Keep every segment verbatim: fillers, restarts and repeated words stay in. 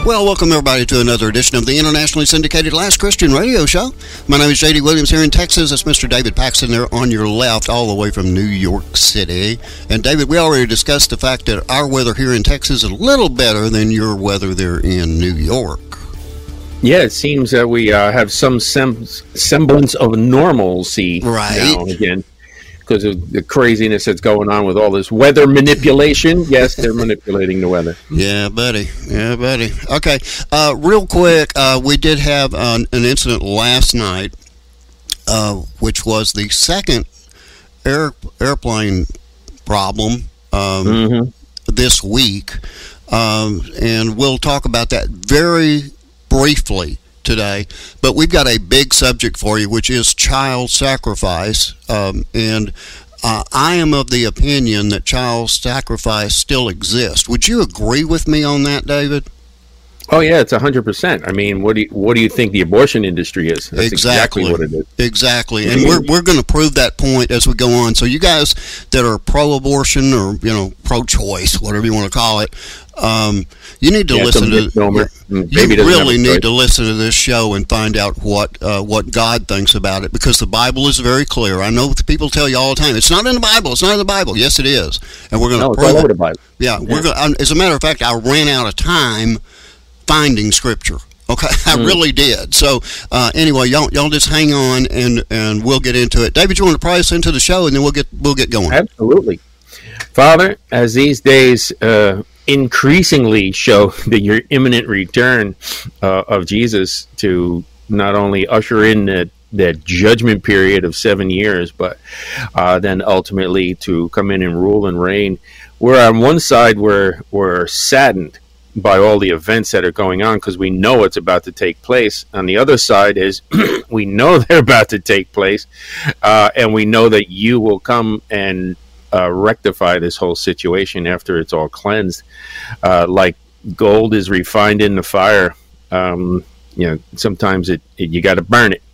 Well, welcome everybody to another edition of the internationally syndicated Last Christian Radio Show. My name is J D Williams here in Texas. It's Mister David Paxton there on your left, all the way from New York City. And David, we already discussed the fact that our weather here in Texas is a little better than your weather there in New York. Yeah, it seems that we uh, have some sem- semblance of normalcy right. now and again. Because of the craziness that's going on with all this weather manipulation. Yes, they're manipulating the weather. Yeah, buddy. Yeah, buddy. Okay, uh, real quick, uh, we did have an, an incident last night, uh, which was the second air, airplane problem um, mm-hmm. this week. Um, and we'll talk about that very briefly today, but we've got a big subject for you, which is child sacrifice, um, and uh, I am of the opinion that child sacrifice still exists. Would you agree with me on that, David? Oh yeah, it's a hundred percent. I mean, what do you, what do you think the abortion industry is? That's exactly. exactly what it is. Exactly, and we're we're going to prove that point as we go on. So you guys that are pro-abortion or you know pro-choice, whatever you want to call it, um, you need to yeah, listen to. You, you really need to listen to this show and find out what uh, what God thinks about it, because the Bible is very clear. I know people tell you all the time it's not in the Bible. It's not in the Bible. Yes, it is, and we're going to no, prove it's all over it. the Bible. Yeah, yeah. we're going. As a matter of fact, I ran out of time finding scripture. Okay, I mm. really did. So uh, anyway, y'all y'all just hang on and and we'll get into it. David, you want to pray us into the show and then we'll get we'll get going. Absolutely, Father. As these days uh, increasingly show that your imminent return uh, of Jesus to not only usher in that that judgment period of seven years, but uh, then ultimately to come in and rule and reign. We're on one side we're we're saddened by all the events that are going on because we know it's about to take place. On the other side is we know they're about to take place, uh, and we know that you will come and uh, rectify this whole situation after it's all cleansed. Uh, like gold is refined in the fire, um, you know, sometimes it, it you got to burn it.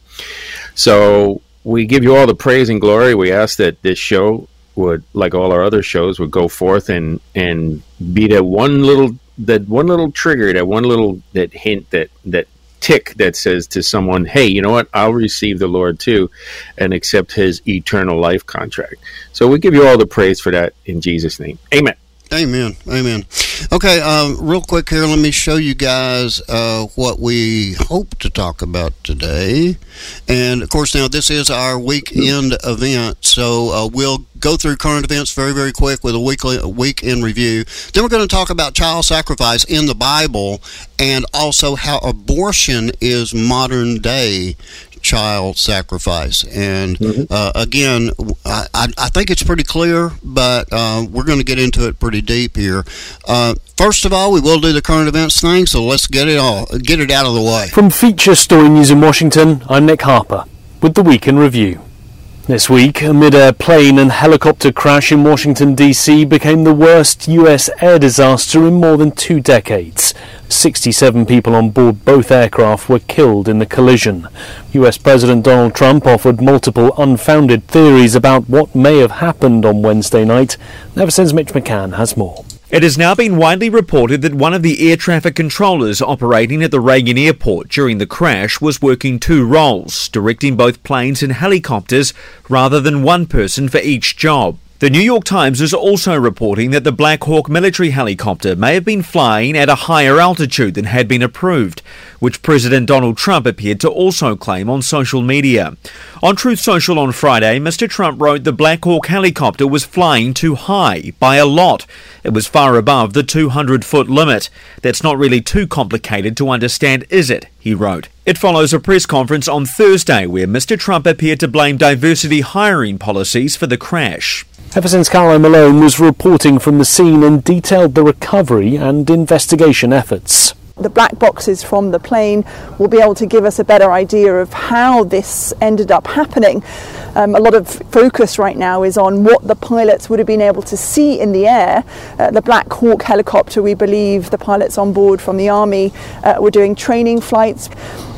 So we give you all the praise and glory. We ask that this show would, like all our other shows, would go forth and, and be that one little that one little trigger, that one little that hint, that that tick that says to someone, hey, you know what, I'll receive the Lord too and accept his eternal life contract. So we give you all the praise for that in Jesus' name. Amen. Amen. Amen. Okay, um, real quick here, let me show you guys uh, what we hope to talk about today. And, of course, now this is our weekend event, so uh, we'll go through current events very, very quick with a weekly a weekend review. Then we're going to talk about child sacrifice in the Bible and also how abortion is modern-day child sacrifice. And mm-hmm. uh, again, I, I think it's pretty clear, but uh, we're going to get into it pretty deep here. Uh, first of all, we will do the current events thing, so let's get it all get it out of the way. From Feature Story News in Washington, I'm Nick Harper with the Week in Review. This week, amid a plane and helicopter crash in Washington, D C became the worst U S air disaster in more than two decades. sixty-seven people on board both aircraft were killed in the collision. U S President Donald Trump offered multiple unfounded theories about what may have happened on Wednesday night. Neversend's Mitch McCann has more. It has now been widely reported that one of the air traffic controllers operating at the Reagan Airport during the crash was working two roles, directing both planes and helicopters rather than one person for each job. The New York Times is also reporting that the Black Hawk military helicopter may have been flying at a higher altitude than had been approved, which President Donald Trump appeared to also claim on social media. On Truth Social on Friday, Mister Trump wrote the Black Hawk helicopter was flying too high, by a lot. It was far above the two hundred foot limit. That's not really too complicated to understand, is it? He wrote. It follows a press conference on Thursday where Mister Trump appeared to blame diversity hiring policies for the crash. Neversend's Caroline Malone was reporting from the scene and detailed the recovery and investigation efforts. The black boxes from the plane will be able to give us a better idea of how this ended up happening. Um, a lot of focus right now is on what the pilots would have been able to see in the air. Uh, the Black Hawk helicopter, we believe the pilots on board from the Army uh, were doing training flights.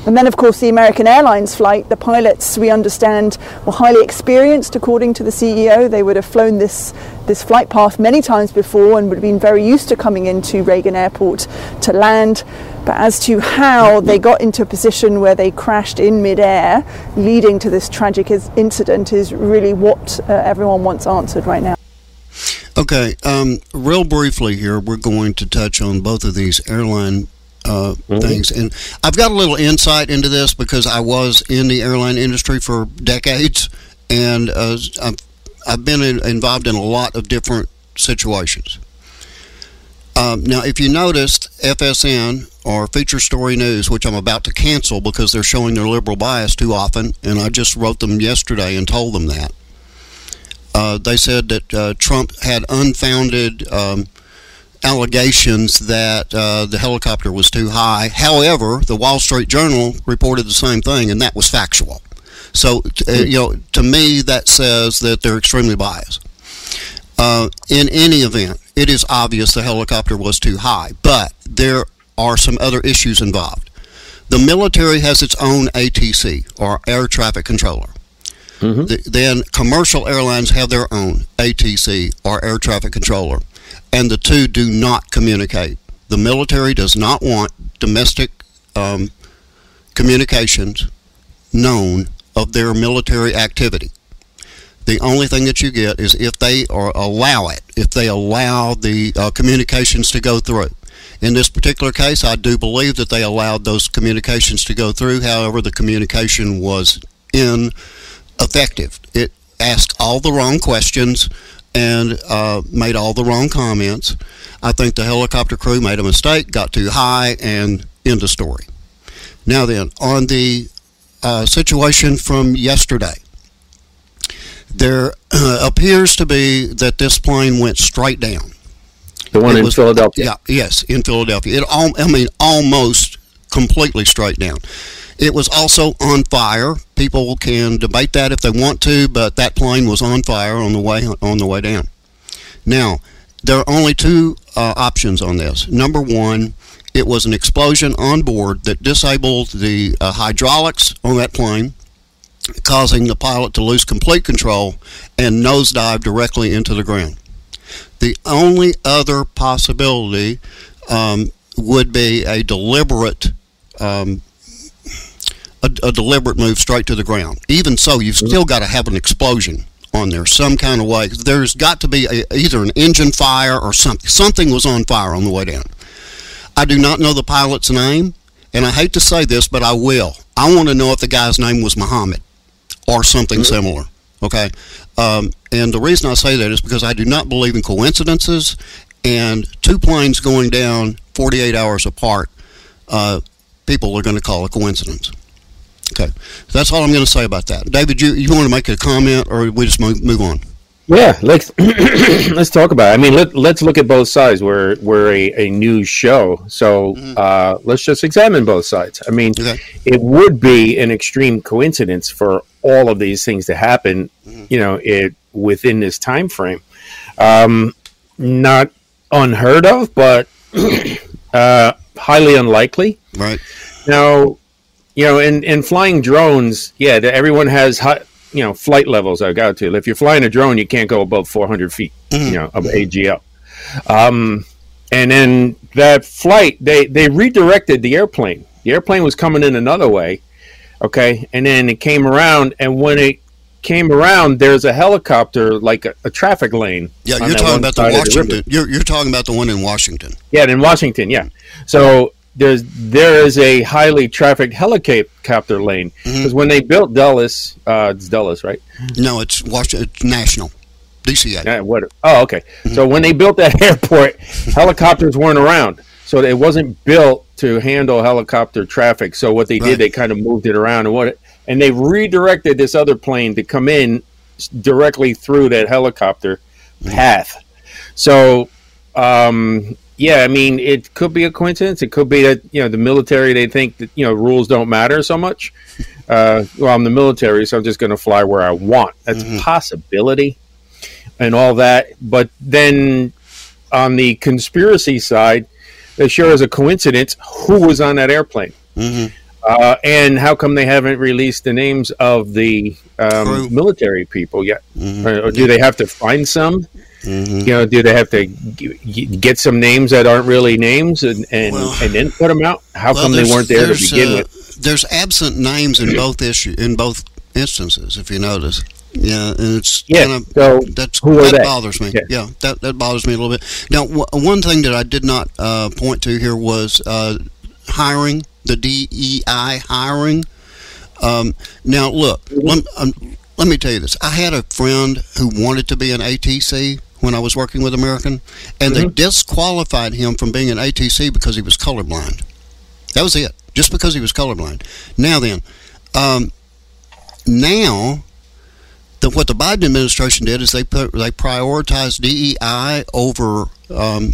And then, of course, the American Airlines flight, the pilots, we understand, were highly experienced, according to the C E O. They would have flown this, this flight path many times before and would have been very used to coming into Reagan Airport to land. But as to how they got into a position where they crashed in midair, leading to this tragic incident, is really what uh, everyone wants answered right now. Okay, um, real briefly here, we're going to touch on both of these airline Uh, mm-hmm. things, and I've got a little insight into this because I was in the airline industry for decades, and uh, I've, I've been in, involved in a lot of different situations. Um, now, if you noticed, F S N, or Feature Story News, which I'm about to cancel because they're showing their liberal bias too often, and I just wrote them yesterday and told them that, uh, they said that uh, Trump had unfounded um, allegations that uh, the helicopter was too high. However, the Wall Street Journal reported the same thing, and that was factual. So, uh, you know, to me, that says that they're extremely biased. Uh, in any event, it is obvious the helicopter was too high, but there are some other issues involved. The military has its own A T C, or air traffic controller. Mm-hmm. The, then commercial airlines have their own A T C, or air traffic controller. And the two do not communicate. The military does not want domestic um, communications known of their military activity. The only thing that you get is if they are allow it, if they allow the uh, communications to go through. In this particular case, I do believe that they allowed those communications to go through. However, the communication was ineffective. It asked all the wrong questions and uh, made all the wrong comments. I think the helicopter crew made a mistake, got too high, and end of story. Now then, on the uh, situation from yesterday, there uh, appears to be that this plane went straight down. The one it in was, Philadelphia? Yeah, yes, in Philadelphia. It all, I mean, almost completely straight down. It was also on fire. People can debate that if they want to, but that plane was on fire on the way on the way down. Now, there are only two uh, options on this. Number one, it was an explosion on board that disabled the uh, hydraulics on that plane, causing the pilot to lose complete control and nosedive directly into the ground. The only other possibility um, would be a deliberate um, A, a deliberate move straight to the ground. Even so, you've still got to have an explosion on there some kind of way. There's got to be a, either an engine fire or something. Something was on fire on the way down. I do not know the pilot's name, and I hate to say this, but I will. I want to know if the guy's name was Muhammad or something mm-hmm. similar. Okay? Um, and the reason I say that is because I do not believe in coincidences, and two planes going down forty-eight hours apart, uh, people are going to call a coincidence. Okay, that's all I'm going to say about that. David, you you want to make a comment, or we just move, move on? Yeah, let's let's talk about it. I mean, let let's look at both sides. We're we're a, a news show, so mm-hmm. uh, let's just examine both sides. I mean, okay. It would be an extreme coincidence for all of these things to happen, mm-hmm. you know, it within this time frame. Um, not unheard of, but uh, highly unlikely. Right now. You know, and, and flying drones, yeah, everyone has, high, you know, flight levels I got to. If you're flying a drone, you can't go above four hundred feet, mm-hmm. you know, of A G L. Um, and then that flight, they, they redirected the airplane. The airplane was coming in another way, okay? And then it came around, and when it came around, there's a helicopter, like a, a traffic lane. Yeah, you're talking about the Washington. The you're, you're talking about the one in Washington. Yeah, in Washington, yeah. So... There's there is a highly trafficked helicopter lane because mm-hmm. when they built Dulles, uh, it's Dulles, right? No, it's Washington. It's National, D C A. Yeah, what? Oh, okay. Mm-hmm. So when they built that airport, helicopters weren't around, so it wasn't built to handle helicopter traffic. So what they right. did, they kind of moved it around and what, and they redirected this other plane to come in directly through that helicopter mm-hmm. path. So. Um, Yeah, I mean, it could be a coincidence. It could be that, you know, the military, they think that, you know, rules don't matter so much. Uh, well, I'm the military, so I'm just going to fly where I want. That's mm-hmm. a possibility and all that. But then on the conspiracy side, there sure is a coincidence who was on that airplane. Mm-hmm. Uh, and how come they haven't released the names of the um, military people yet? Mm-hmm. Or, or do they have to find some? Mm-hmm. You know, do they have to g- get some names that aren't really names and and, well, and then put them out? How well, come they weren't there to begin uh, with? There's absent names in both issue in both instances, if you notice. Yeah, and it's yeah. kind of, so that's who are that they? bothers me. Yeah. yeah, that that bothers me a little bit. Now, w- one thing that I did not uh, point to here was uh, hiring, the D E I hiring. Um, now, look, let, um, let me tell you this. I had a friend who wanted to be an A T C when I was working with American, and mm-hmm. they disqualified him from being an A T C because he was colorblind. That was it, just because he was colorblind. Now then, um, now... The, what the Biden administration did is they put they prioritized D E I over um,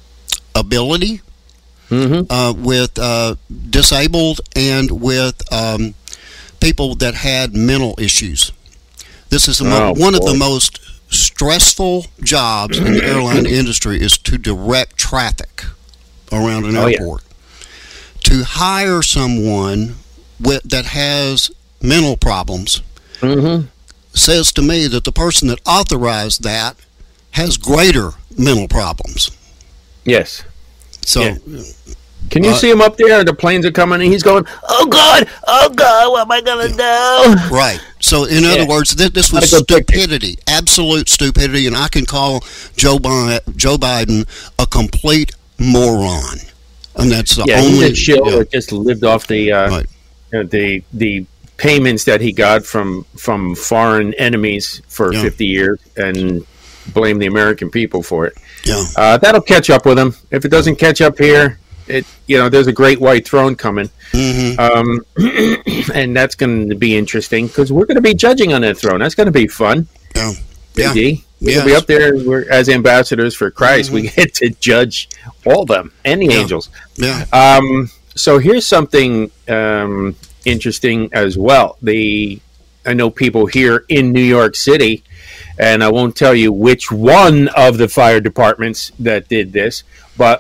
ability mm-hmm. uh, with uh, disabled and with um, people that had mental issues. This is the mo- oh, one boy. of the most stressful jobs in the airline industry is to direct traffic around an oh, airport. Yeah. To hire someone with, that has mental problems. Mm-hmm. says to me that the person that authorized that has greater mental problems. Yes. So, yeah. Can you uh, see him up there? The planes are coming, and he's going, "Oh God, oh God, what am I gonna yeah. do?" Right. So, in yeah. other words, th- this was stupidity, absolute stupidity, and I can call Joe Bi- Joe Biden a complete moron. And that's the yeah, only he's a shill yeah. that just lived off the uh, right. you know, the the. payments that he got from from foreign enemies for yeah. fifty years and blame the American people for it. Yeah, uh, that'll catch up with him. If it doesn't catch up here, it you know there's a great white throne coming, mm-hmm. um, and that's going to be interesting because we're going to be judging on that throne. That's going to be fun. Yeah, yeah. We're yes. going to be up there we're, as ambassadors for Christ. Mm-hmm. We get to judge all of them and the yeah. angels. Yeah. Um, so here's something. Um, interesting as well. The I know people here in New York City, and I won't tell you which one of the fire departments that did this, but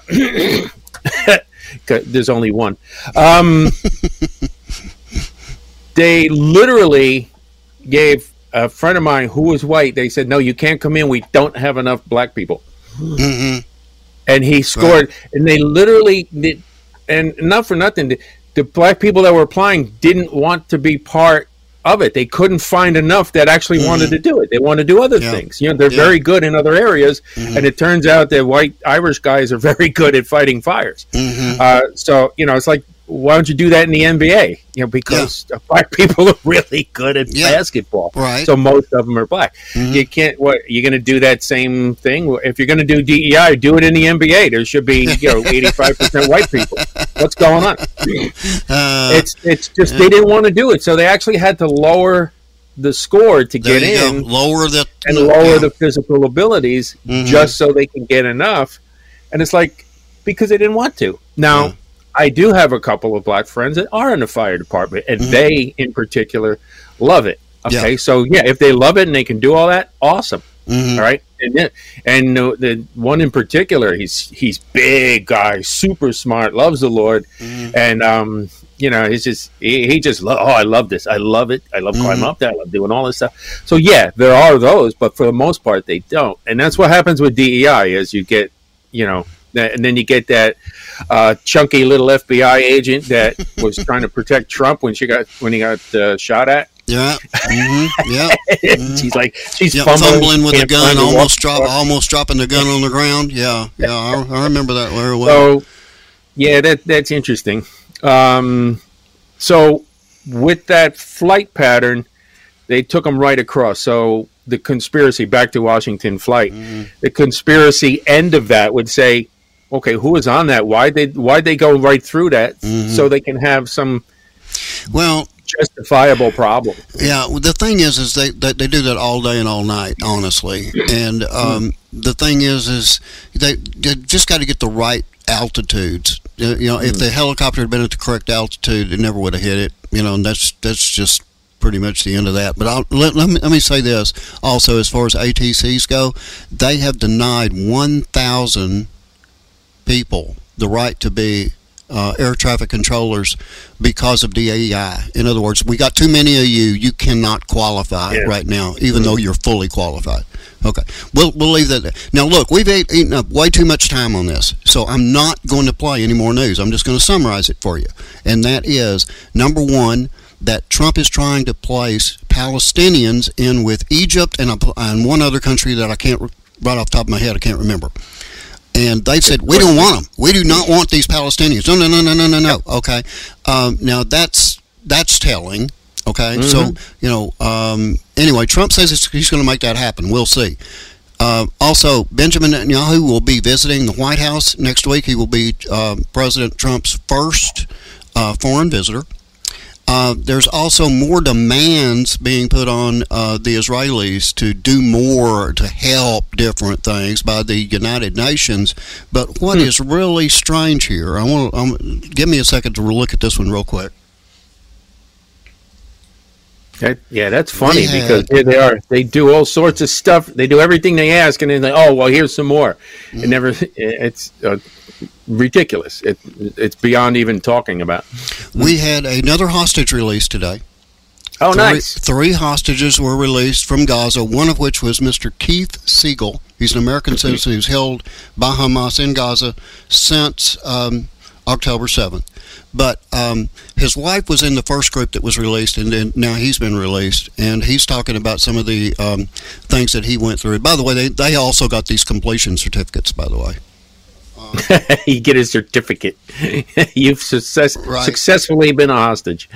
there's only one. Um, they literally gave a friend of mine who was white, they said, "No, you can't come in. We don't have enough black people." Mm-hmm. And he scored, right. and they literally did, and not for nothing, the black people that were applying didn't want to be part of it. They couldn't find enough that actually mm-hmm. wanted to do it. They want to do other yeah. things. You know, they're yeah. very good in other areas, mm-hmm. and it turns out that white Irish guys are very good at fighting fires. Mm-hmm. Uh, so, you know, it's like, why don't you do that in the N B A? You know, because yeah. black people are really good at yeah. basketball. Right. So most of them are black. Mm-hmm. You can't. What you're going to do that same thing? If you're going to do D E I, do it in the N B A. There should be you know eighty-five percent white people. What's going on? Uh, it's it's just yeah. they didn't want to do it, so they actually had to lower the score to there get in, go. lower the and lower yeah. the physical abilities mm-hmm. just so they can get enough. And it's like because they didn't want to. Now. Yeah. I do have a couple of black friends that are in the fire department, and mm-hmm. they, in particular, love it. Okay, yeah. so yeah, if they love it and they can do all that, awesome. Mm-hmm. All right, and then, and uh, the one in particular, he's he's big guy, super smart, loves the Lord, mm-hmm. and um, you know, he's just he, he just lo- oh, I love this, I love it, I love mm-hmm. climbing up there, I love doing all this stuff. So yeah, there are those, but for the most part, they don't, and that's what happens with D E I as you get, you know. And then you get that uh, chunky little F B I agent that was trying to protect Trump when she got when he got uh, shot at. Yeah, mm-hmm. yeah. Mm-hmm. She's like she's yeah, fumbling, fumbling with the gun, almost drop, almost dropping the gun on the ground. Yeah, yeah. I, I remember that very well. So, yeah, that that's interesting. Um, so, with that flight pattern, they took them right across. So, the conspiracy back to Washington flight, mm-hmm. the conspiracy end of that would say. Okay, who was on that? Why they why they go right through that mm-hmm. so they can have some well justifiable problem? Yeah, the thing is, is they, they they do that all day and all night, honestly. And um, mm-hmm. the thing is, is they, they just got to get the right altitudes. You know, mm-hmm. if the helicopter had been at the correct altitude, it never would have hit it. You know, and that's that's just pretty much the end of that. But I'll, let, let, me, let me say this also, as far as A T Cs go, they have denied one thousand people the right to be uh, air traffic controllers because of D E I. In other words, we got too many of you. You cannot qualify yeah. right now, even though you're fully qualified. Okay, we'll we'll leave that there. Now, look, we've ate, eaten up way too much time on this, so I'm not going to play any more news. I'm just going to summarize it for you, and that is, number one, that Trump is trying to place Palestinians in with Egypt and, a, and one other country that I can't, right off the top of my head, I can't remember. And they've said, we don't want them. We do not want these Palestinians. No, no, no, no, no, no, no. Okay. Um, now, that's that's telling. Okay. Mm-hmm. So, you know, um, anyway, Trump says he's going to make that happen. We'll see. Uh, also, Benjamin Netanyahu will be visiting the White House next week. He will be uh, President Trump's first uh, foreign visitor. Uh, there's also more demands being put on uh, the Israelis to do more to help different things by the United Nations. But what hmm. is really strange here, I want um, give me a second to look at this one real quick. That, yeah, that's funny had, because here they are. They do all sorts of stuff. They do everything they ask, and then they, oh, well, here's some more. Mm-hmm. It never. It's uh, ridiculous. It, it's beyond even talking about. We had another hostage release today. Oh, three, nice. Three hostages were released from Gaza, one of which was Mister Keith Siegel. He's an American citizen who's held by Hamas in Gaza since um, October seventh. But um, his wife was in the first group that was released, and then now he's been released, and he's talking about some of the um, things that he went through. By the way, they, they also got these completion certificates, by the way. Um, you get a certificate. You've success- right. successfully been a hostage.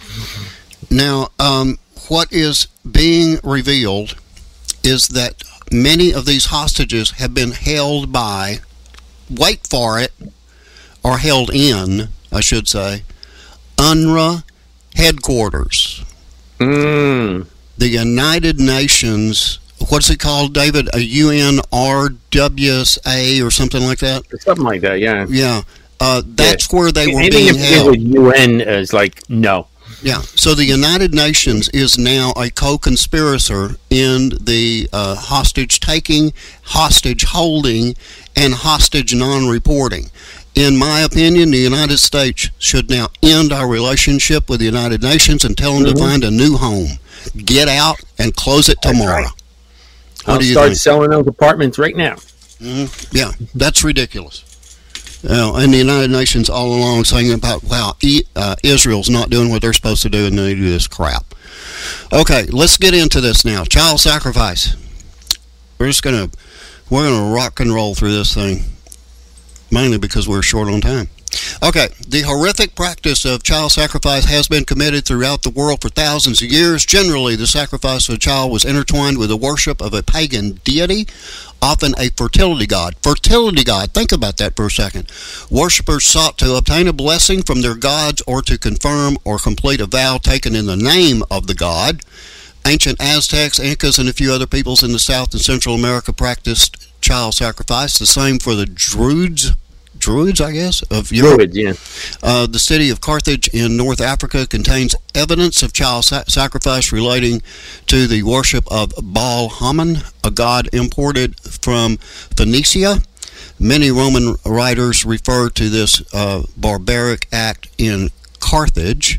Now, um, what is being revealed is that many of these hostages have been held by, wait for it, or held in, I should say, UNRWA headquarters. Mm. The United Nations, what's it called, David? A U N R W S A or something like that? Something like that, yeah. Yeah. Uh, that's yeah. where they were Anything being held. With U N is like, no. Yeah. So the United Nations is now a co-conspirator in the uh, hostage taking, hostage holding, and hostage non-reporting. In my opinion, the United States should now end our relationship with the United Nations and tell them mm-hmm. to find a new home. Get out and close it tomorrow. Right. I'll do you start think? selling those apartments right now. Mm-hmm. Yeah, that's ridiculous. You know, and the United Nations all along saying about, wow, e- uh, Israel's not doing what they're supposed to do and they do this crap. Okay, let's get into this now. Child sacrifice. We're just going to, we're going to rock and roll through this thing. Mainly because we're short on time. Okay, the horrific practice of child sacrifice has been committed throughout the world for thousands of years. Generally, the sacrifice of a child was intertwined with the worship of a pagan deity, often a fertility god. Fertility god, think about that for a second. Worshippers sought to obtain a blessing from their gods or to confirm or complete a vow taken in the name of the god. Ancient Aztecs, Incas, and a few other peoples in the South and Central America practiced child sacrifice. The same for the Druids. Druids, I guess, of Europe. Druid, yeah. Uh, the city of Carthage in North Africa contains evidence of child sa- sacrifice relating to the worship of Baal Haman, a god imported from Phoenicia. Many Roman writers refer to this uh, barbaric act in Carthage.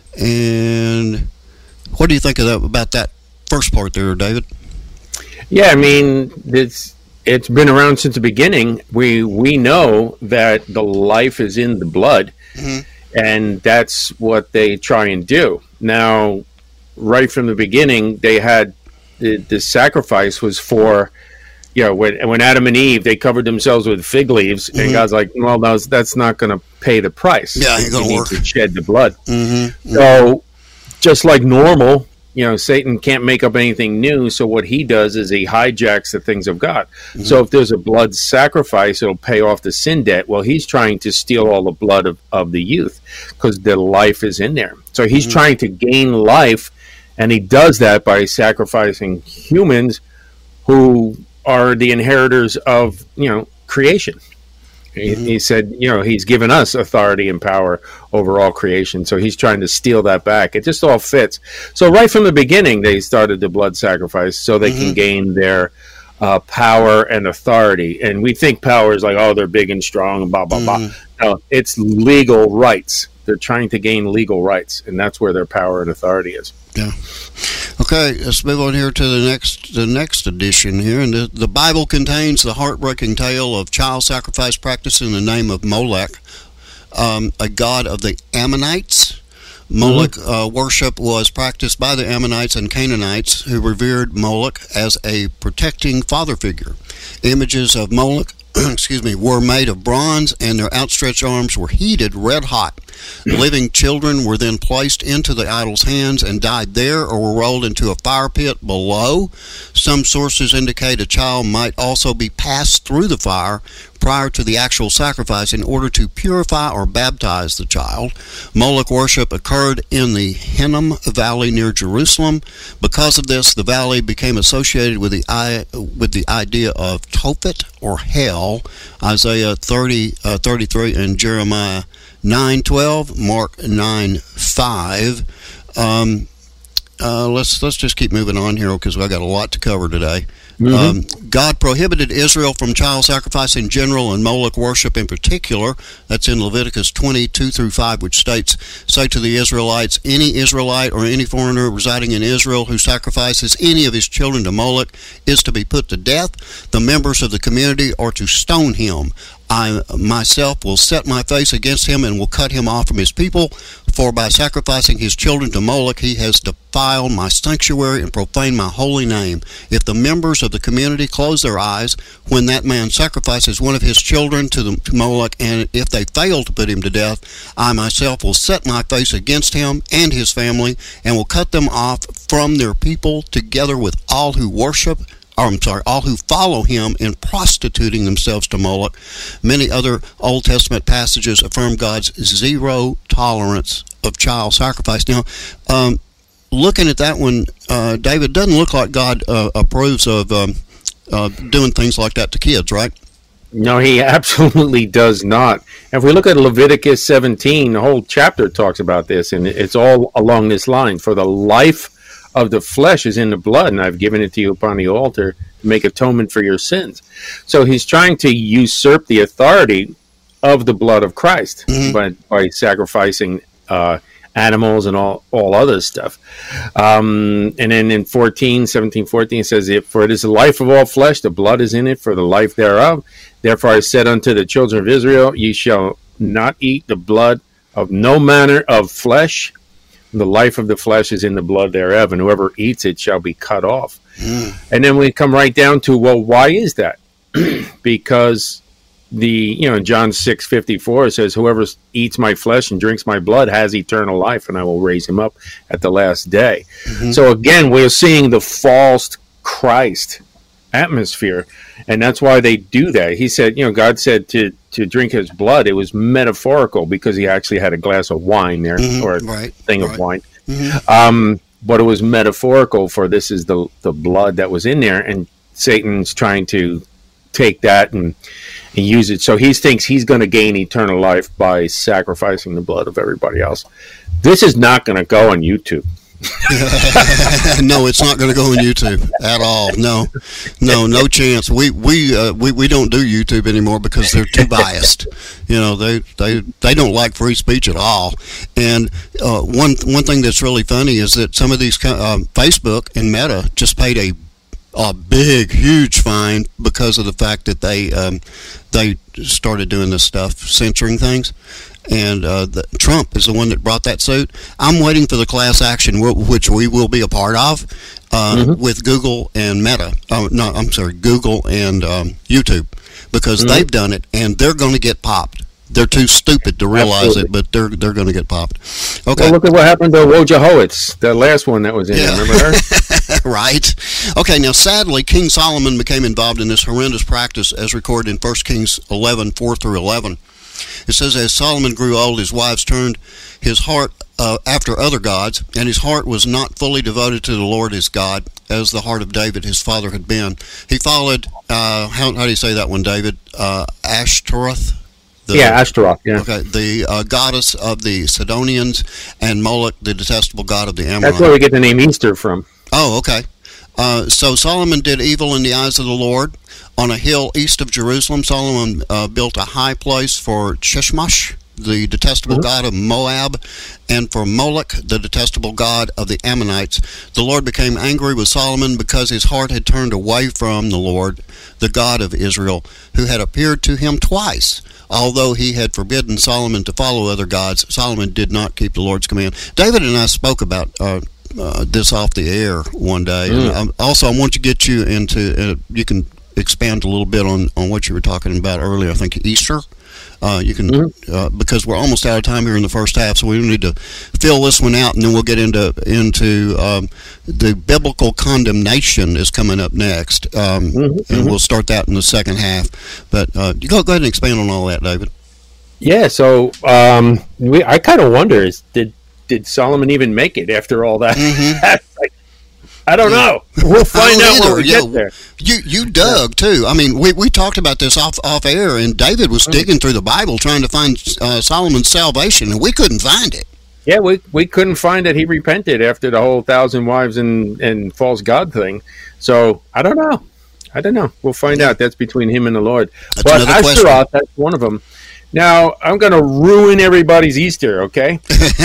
And what do you think of that, about that first part there, David? Yeah, I mean, it's it's been around since the beginning. We we know that the life is in the blood, mm-hmm. and that's what they try and do. Now, right from the beginning, they had the, the sacrifice was for, you know, when when Adam and Eve, they covered themselves with fig leaves, mm-hmm. and God's like, well, that's, that's not going to pay the price. Yeah, ain't going to work. To shed the blood. Mm-hmm. Mm-hmm. So, just like normal, you know, Satan can't make up anything new, so what he does is he hijacks the things of God. Mm-hmm. So if there's a blood sacrifice, it'll pay off the sin debt. Well, he's trying to steal all the blood of, of the youth because their life is in there. So he's mm-hmm. trying to gain life, and he does that by sacrificing humans who are the inheritors of, you know, creation. He, mm-hmm. he said, you know, he's given us authority and power over all creation. So he's trying to steal that back. It just all fits. So right from the beginning, they started the blood sacrifice so they mm-hmm. can gain their uh, power and authority. And we think power is like, oh, they're big and strong and blah, blah, blah. Mm. No, it's legal rights. They're trying to gain legal rights, and that's where their power and authority is. Yeah. Okay, let's move on here to the next the next edition here. And the, the Bible contains the heartbreaking tale of child sacrifice practice in the name of Molech, um, a god of the Ammonites. Moloch mm-hmm. uh, worship was practiced by the Ammonites and Canaanites, who revered Moloch as a protecting father figure. Images of Moloch excuse me, were made of bronze, and their outstretched arms were heated red hot. Living children were then placed into the idol's hands and died there, or were rolled into a fire pit below. Some sources indicate a child might also be passed through the fire prior to the actual sacrifice in order to purify or baptize the child. Moloch worship occurred in the Hinnom Valley near Jerusalem. Because of this, the valley became associated with the with the idea of Tophet or hell. Isaiah thirty, uh, thirty-three and Jeremiah nine twelve, Mark nine five. Um, uh, let's let's just keep moving on here because I've got a lot to cover today. Mm-hmm. Um, God prohibited Israel from child sacrifice in general and Moloch worship in particular. That's in Leviticus twenty-two through five, which states, "Say to the Israelites, any Israelite or any foreigner residing in Israel who sacrifices any of his children to Moloch is to be put to death. The members of the community are to stone him. I myself will set my face against him and will cut him off from his people, for by sacrificing his children to Moloch he has defiled my sanctuary and profaned my holy name. If the members of the community close their eyes when that man sacrifices one of his children to, the, to Moloch, and if they fail to put him to death, I myself will set my face against him and his family and will cut them off from their people, together with all who worship Or, I'm sorry, all who follow him in prostituting themselves to Moloch." Many other Old Testament passages affirm God's zero tolerance of child sacrifice. Now, um, looking at that one, uh, David, doesn't look like God uh, approves of um, uh, doing things like that to kids, right? No, he absolutely does not. And if we look at Leviticus seventeen, the whole chapter talks about this, and it's all along this line. For the life of the flesh is in the blood, and I've given it to you upon the altar to make atonement for your sins. So he's trying to usurp the authority of the blood of Christ mm-hmm. by, by sacrificing uh, animals and all, all other stuff. Um, and then in fourteen, seventeen, fourteen, it says, "For it is the life of all flesh, the blood is in it for the life thereof. Therefore I said unto the children of Israel, ye shall not eat the blood of no manner of flesh. The life of the flesh is in the blood thereof, and whoever eats it shall be cut off." Mm. And then we come right down to, well, why is that? Because the, you know, in John six fifty-four, it says, "Whoever eats my flesh and drinks my blood has eternal life, and I will raise him up at the last day." Mm-hmm. So again, we're seeing the false Christ atmosphere, and that's why they do that. He said, you know, God said to to drink his blood. It was metaphorical because he actually had a glass of wine there, mm-hmm, or a right, thing right. of wine. Mm-hmm. Um, but it was metaphorical for this is the the blood that was in there, and Satan's trying to take that and, and use it. So he thinks he's going to gain eternal life by sacrificing the blood of everybody else. This is not going to go on YouTube. No, it's not going to go on YouTube at all. No, no, no chance. We we uh, we we don't do YouTube anymore because they're too biased. You know, they they they don't like free speech at all. And uh, one one thing that's really funny is that some of these uh, Facebook and Meta just paid a a big, huge fine because of the fact that they um, they started doing this stuff, censoring things. And uh, the, Trump is the one that brought that suit. I'm waiting for the class action, which we will be a part of, uh, mm-hmm. with Google and Meta. Oh, no, I'm sorry, Google and um, YouTube, because mm-hmm. they've done it, and they're going to get popped. They're too stupid to realize Absolutely. it, but they're they're going to get popped. Okay. Well, look at what happened to Wojciechowicz, the last one that was in yeah. there. Remember her? Right. Okay, now sadly, King Solomon became involved in this horrendous practice as recorded in First Kings eleven, four through eleven. It says, "As Solomon grew old, his wives turned his heart uh, after other gods, and his heart was not fully devoted to the Lord his God, as the heart of David his father had been. He followed, uh, how, how do you say that one, David? Uh, Ashtoreth? The, yeah, Ashtaroth, yeah. Okay, the uh, goddess of the Sidonians, and Moloch, the detestable god of the Amorites." That's where we get the name Easter from. Oh, okay. Uh, so Solomon did evil in the eyes of the Lord. On a hill east of Jerusalem, Solomon uh, built a high place for Chemosh, the detestable mm-hmm. god of Moab, and for Moloch, the detestable god of the Ammonites. The Lord became angry with Solomon because his heart had turned away from the Lord, the God of Israel, who had appeared to him twice. Although he had forbidden Solomon to follow other gods, Solomon did not keep the Lord's command. David and I spoke about uh, uh, this off the air one day. Mm. And I, also, I want to get you into, uh, you can expand a little bit on, on what you were talking about earlier. I think Easter. Uh, you can mm-hmm. uh, because we're almost out of time here in the first half, so we need to fill this one out, and then we'll get into into um, the biblical condemnation is coming up next, um, mm-hmm. and we'll start that in the second half. But uh, you go, go ahead and expand on all that, David. Yeah. So um, we, I kind of wonder: is did did Solomon even make it after all that? Mm-hmm. like, I don't yeah. know. We'll find out when we yeah. get there. You you dug too. I mean, we, we talked about this off off air, and David was mm-hmm. digging through the Bible trying to find uh, Solomon's salvation, and we couldn't find it. Yeah, we we couldn't find that he repented after the whole thousand wives and, and false god thing. So I don't know. I don't know. We'll find yeah. out. That's between him and the Lord. That's but Ashtaroth, that's one of them. Now I'm going to ruin everybody's Easter. Okay.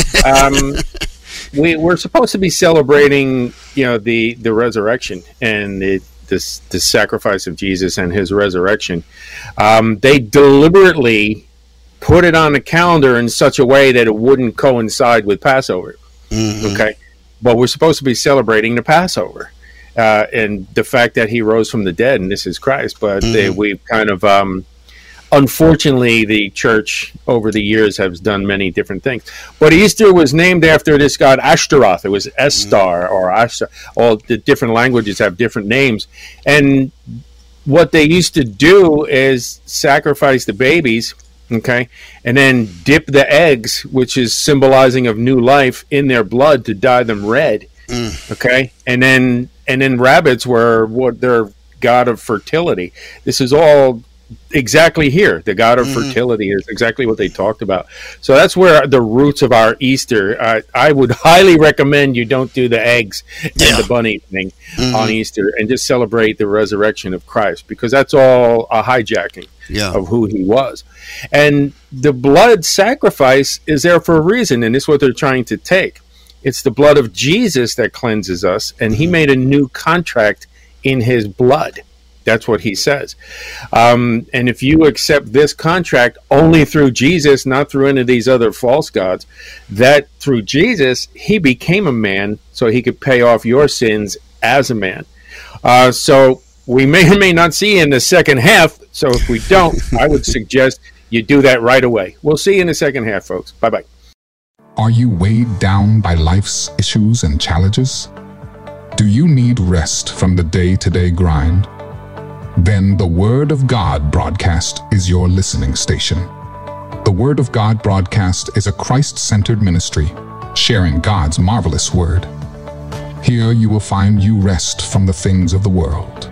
um, We, we're supposed to be celebrating, you know, the, the resurrection and the, the the sacrifice of Jesus and his resurrection. Um, they deliberately put it on the calendar in such a way that it wouldn't coincide with Passover. Mm-hmm. Okay, but we're supposed to be celebrating the Passover uh, and the fact that he rose from the dead, and this is Christ. But mm-hmm. they, we've kind of um, unfortunately, the church over the years has done many different things. But Easter was named after this god Ashtaroth. It was Estar or Ashtar. All the different languages have different names. And what they used to do is sacrifice the babies, okay, and then dip the eggs, which is symbolizing of new life, in their blood to dye them red, mm. okay? And then and then rabbits were what their god of fertility. This is all exactly here. The god of mm. fertility is exactly what they talked about. So that's where the roots of our Easter. Uh, I would highly recommend you don't do the eggs yeah. and the bunny thing mm. on Easter, and just celebrate the resurrection of Christ, because that's all a hijacking yeah. of who he was. And the blood sacrifice is there for a reason, and this is what they're trying to take. It's the blood of Jesus that cleanses us, and he made a new contract in his blood. That's what he says. Um, and if you accept this contract only through Jesus, not through any of these other false gods, that through Jesus, he became a man so he could pay off your sins as a man. Uh, so we may or may not see you in the second half. So if we don't, I would suggest you do that right away. We'll see you in the second half, folks. Bye-bye. Are you weighed down by life's issues and challenges? Do you need rest from the day-to-day grind? Then the Word of God broadcast is your listening station. The Word of God broadcast is a Christ-centered ministry, sharing God's marvelous Word. Here you will find you rest from the things of the world.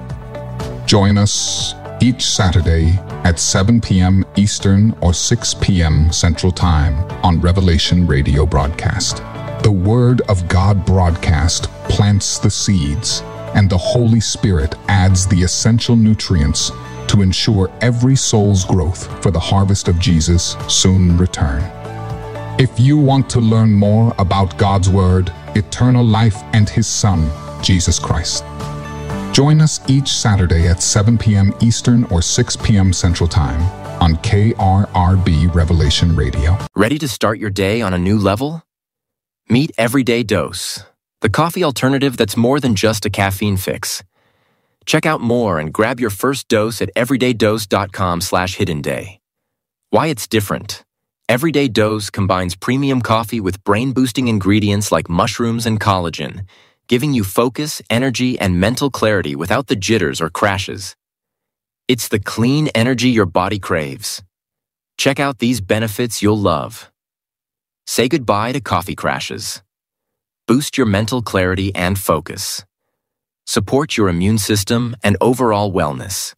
Join us each Saturday at seven p.m. Eastern or six p.m. Central Time on Revelation Radio Broadcast. The Word of God broadcast plants the seeds, and the Holy Spirit adds the essential nutrients to ensure every soul's growth for the harvest of Jesus' soon return. If you want to learn more about God's Word, eternal life, and His Son, Jesus Christ, join us each Saturday at seven p.m. Eastern or six p.m. Central Time on K R R B Revelation Radio. Ready to start your day on a new level? Meet Everyday Dose, the coffee alternative that's more than just a caffeine fix. Check out more and grab your first dose at everydaydose.com slash hidden day. Why it's different. Everyday Dose combines premium coffee with brain-boosting ingredients like mushrooms and collagen, giving you focus, energy, and mental clarity without the jitters or crashes. It's the clean energy your body craves. Check out these benefits you'll love. Say goodbye to coffee crashes. Boost your mental clarity and focus. Support your immune system and overall wellness.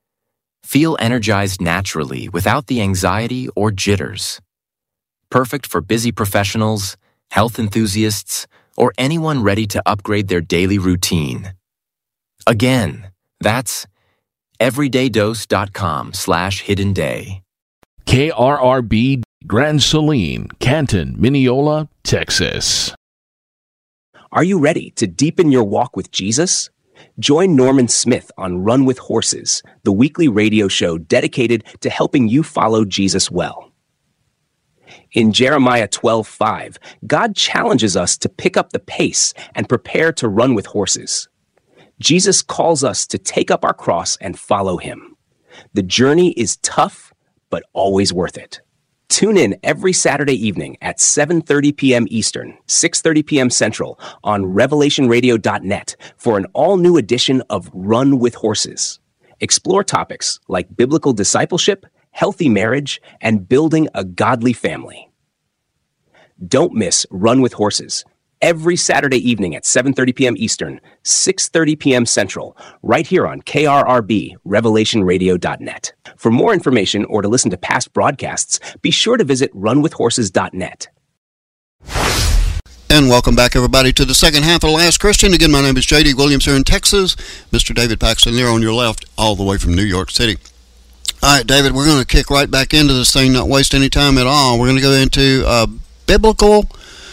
Feel energized naturally without the anxiety or jitters. Perfect for busy professionals, health enthusiasts, or anyone ready to upgrade their daily routine. Again, that's everydaydose.com slash hidden day. K R R B Grand Saline, Canton, Mineola, Texas. Are you ready to deepen your walk with Jesus? Join Norman Smith on Run with Horses, the weekly radio show dedicated to helping you follow Jesus well. In Jeremiah twelve five, God challenges us to pick up the pace and prepare to run with horses. Jesus calls us to take up our cross and follow him. The journey is tough, but always worth it. Tune in every Saturday evening at seven thirty p.m. Eastern, six thirty p.m. Central on revelation radio dot net for an all-new edition of Run with Horses. Explore topics like biblical discipleship, healthy marriage, and building a godly family. Don't miss Run with Horses every Saturday evening at seven thirty p.m. Eastern, six thirty p.m. Central, right here on K R R B, revelation radio dot net. For more information or to listen to past broadcasts, be sure to visit run with horses dot net. And welcome back, everybody, to the second half of The Last Christian. Again, my name is J D Williams here in Texas. Mister David Paxton there on your left, all the way from New York City. All right, David, we're going to kick right back into this thing, not waste any time at all. We're going to go into uh, biblical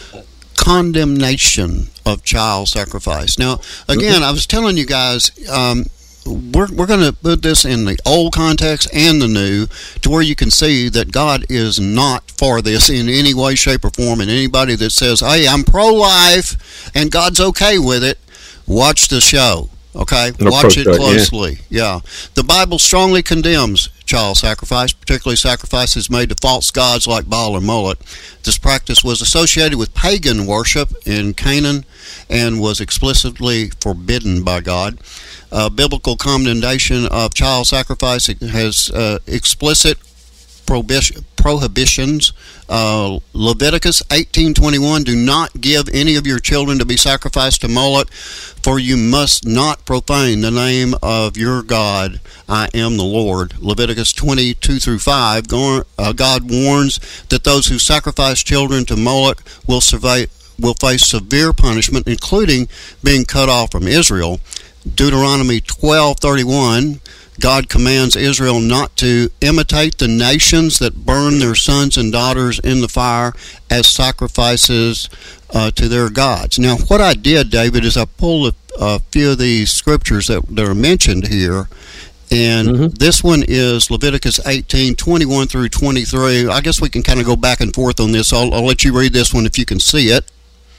condemnation of child sacrifice. Now, again, I was telling you guys, um, we're we're going to put this in the old context and the new, to where you can see that God is not for this in any way, shape, or form. And anybody that says, "Hey, I'm pro-life and God's okay with it," watch the show. Okay, watch it closely. Yeah. The Bible strongly condemns child sacrifice, particularly sacrifices made to false gods like Baal or Moloch. This practice was associated with pagan worship in Canaan and was explicitly forbidden by God. Uh, biblical condemnation of child sacrifice has uh, explicit prohibition, prohibitions. Uh, Leviticus eighteen twenty-one, do not give any of your children to be sacrificed to Moloch, for you must not profane the name of your God. I am the Lord. Leviticus twenty-two through five, God warns that those who sacrifice children to Moloch will survive, will face severe punishment, including being cut off from Israel. Deuteronomy twelve thirty-one, God commands Israel not to imitate the nations that burn their sons and daughters in the fire as sacrifices uh, to their gods. Now, what I did, David, is I pulled a, a few of these scriptures that, that are mentioned here, and mm-hmm. this one is Leviticus eighteen twenty-one through twenty-three. I guess we can kind of go back and forth on this. I'll, I'll let you read this one if you can see it.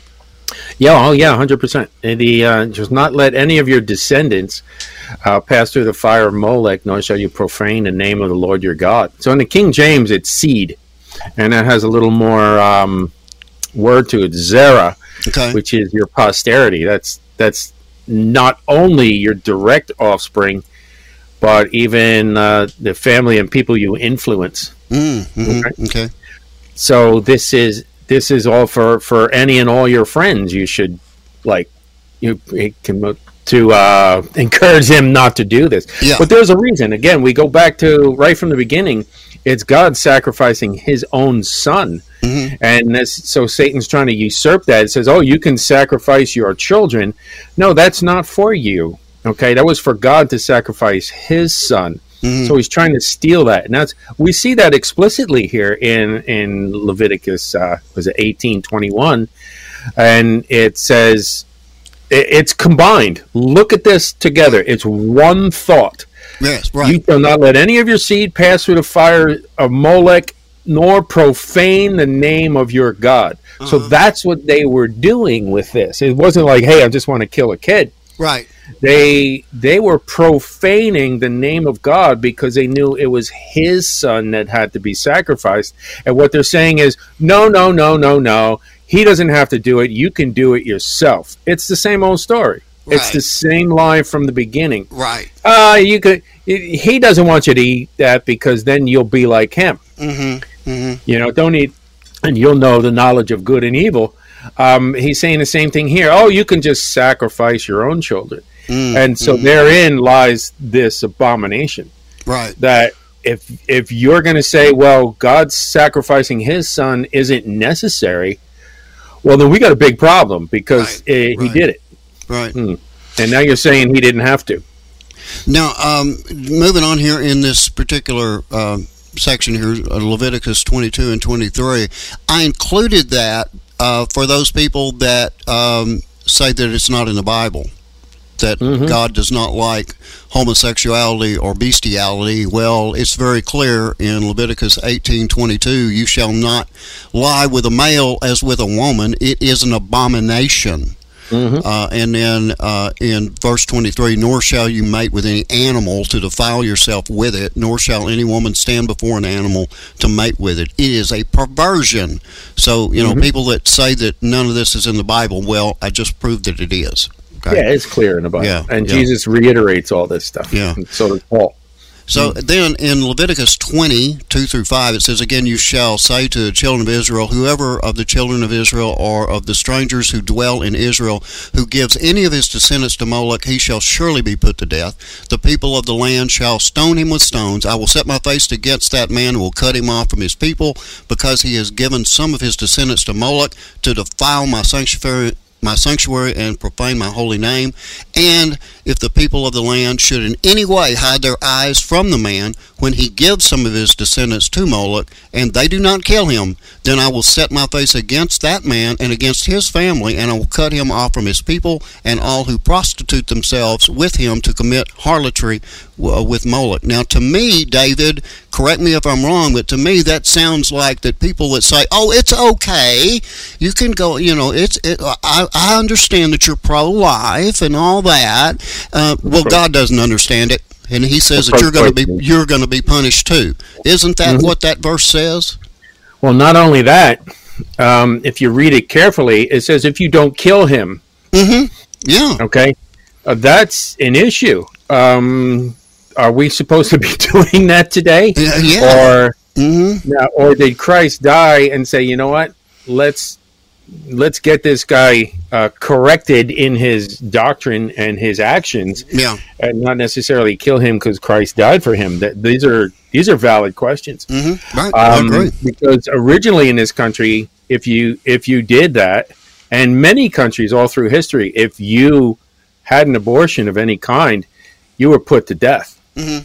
Yeah, oh yeah, one hundred percent. The uh, just not let any of your descendants uh, pass through the fire of Molech, nor shall you profane the name of the Lord your God. So in the King James, it's seed, and that has a little more um, word to it, zera, okay, which is your posterity. That's that's not only your direct offspring, but even uh, the family and people you influence. Mm, mm-hmm, okay. okay. So this is. This is all for, for any and all your friends. You should, like, you can to uh, encourage him not to do this. Yeah. But there's a reason. Again, we go back to right from the beginning. It's God sacrificing his own son. Mm-hmm. And this, so Satan's trying to usurp that. It says, oh, you can sacrifice your children. No, that's not for you. Okay, that was for God to sacrifice his son. Mm-hmm. So he's trying to steal that, and that's we see that explicitly here in in Leviticus uh, was it eighteen twenty-one, and it says it, it's combined. Look at this together; it's one thought. Yes, right. You shall not let any of your seed pass through the fire of Molech, nor profane the name of your God. Uh-huh. So that's what they were doing with this. It wasn't like, hey, I just want to kill a kid. Right. They they were profaning the name of God because they knew it was his son that had to be sacrificed. And what they're saying is, no, no, no, no, no. He doesn't have to do it. You can do it yourself. It's the same old story. Right. It's the same lie from the beginning. Right. Uh, you could. He doesn't want you to eat that because then you'll be like him. Mm-hmm. Mm-hmm. You know, don't eat, and you'll know the knowledge of good and evil. Um, he's saying the same thing here. Oh, you can just sacrifice your own children. Mm, and so mm. therein lies this abomination. Right. That if if you're going to say, well, God's sacrificing his son isn't necessary, well, then we got a big problem because right, uh, he right. did it. Right. Mm. And now you're saying he didn't have to. Now, um, moving on here in this particular uh, section here, Leviticus twenty-two and twenty-three, I included that uh, for those people that um, say that it's not in the Bible, that mm-hmm. God does not like homosexuality or bestiality. Well, it's very clear in Leviticus eighteen twenty-two, you shall not lie with a male as with a woman. It is an abomination. Mm-hmm. Uh, and then uh, in verse twenty-three, nor shall you mate with any animal to defile yourself with it, nor shall any woman stand before an animal to mate with it. It is a perversion. So, you know, mm-hmm. people that say that none of this is in the Bible, well, I just proved that it is. Okay? Yeah, it's clear in the Bible. Yeah, and yeah. Jesus reiterates all this stuff. Yeah. And so does Paul. So then in Leviticus twenty, two through five, it says, again, you shall say to the children of Israel, whoever of the children of Israel or of the strangers who dwell in Israel, who gives any of his descendants to Moloch, he shall surely be put to death. The people of the land shall stone him with stones. I will set my face against that man and will cut him off from his people, because he has given some of his descendants to Moloch to defile my sanctuary my sanctuary and profane my holy name. And if the people of the land should in any way hide their eyes from the man when he gives some of his descendants to Moloch, and they do not kill him, then I will set my face against that man and against his family, and I will cut him off from his people and all who prostitute themselves with him to commit harlotry with Moloch. Now, to me, David, correct me if I'm wrong, but to me that sounds like that people that say, oh, it's okay, you can go, you know, it's it, I, I understand that you're pro-life and all that. Uh, well, God doesn't understand it, and he says that you're going to be you're going to be punished too. Isn't that mm-hmm. what that verse says? Well, not only that, um, if you read it carefully, it says if you don't kill him. Mm-hmm. Yeah. Okay, uh, that's an issue. Um, are we supposed to be doing that today? Yeah. yeah. Or mm-hmm. now, or did Christ die and say, you know what? Let's let's get this guy uh, corrected in his doctrine and his actions, yeah, and not necessarily kill him because Christ died for him. That these are these are valid questions. Mm-hmm. Right, um, I agree. Because originally in this country, if you if you did that, and many countries all through history, if you had an abortion of any kind, you were put to death.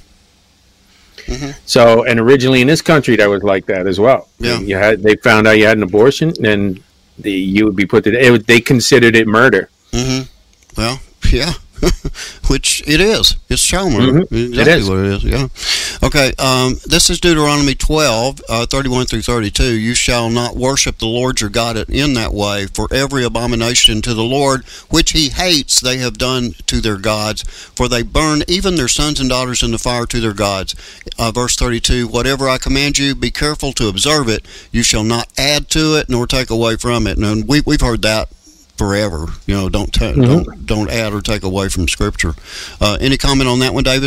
Mm-hmm. Mm-hmm. So, and originally in this country, that was like that as well. Yeah, you had they found out you had an abortion, and The, you would be put to it, they considered it murder. Mm-hmm. Well, yeah, which it is. It's child murder. Mm-hmm. Exactly it is. what it is. Yeah. Okay. Um, this is Deuteronomy twelve, uh, thirty-one through thirty-two. You shall not worship the Lord your God in that way, for every abomination to the Lord which he hates they have done to their gods, for they burn even their sons and daughters in the fire to their gods. Uh, verse thirty-two, whatever I command you, be careful to observe it. You shall not add to it nor take away from it. And we, we've heard that forever. You know, don't ta- mm-hmm. don't don't add or take away from Scripture. Uh, any comment on that one, David?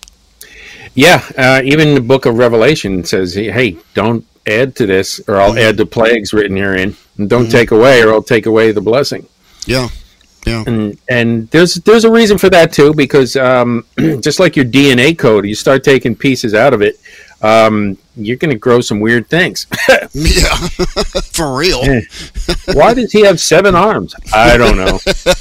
Yeah, uh, even the book of Revelation says, hey, don't add to this, or I'll mm-hmm. add the plagues written herein, and don't mm-hmm. take away, or I'll take away the blessing. Yeah. Yeah. And and there's there's a reason for that too, because um, just like your D N A code, you start taking pieces out of it, um, you're going to grow some weird things. Yeah, for real. Why does he have seven arms? I don't know.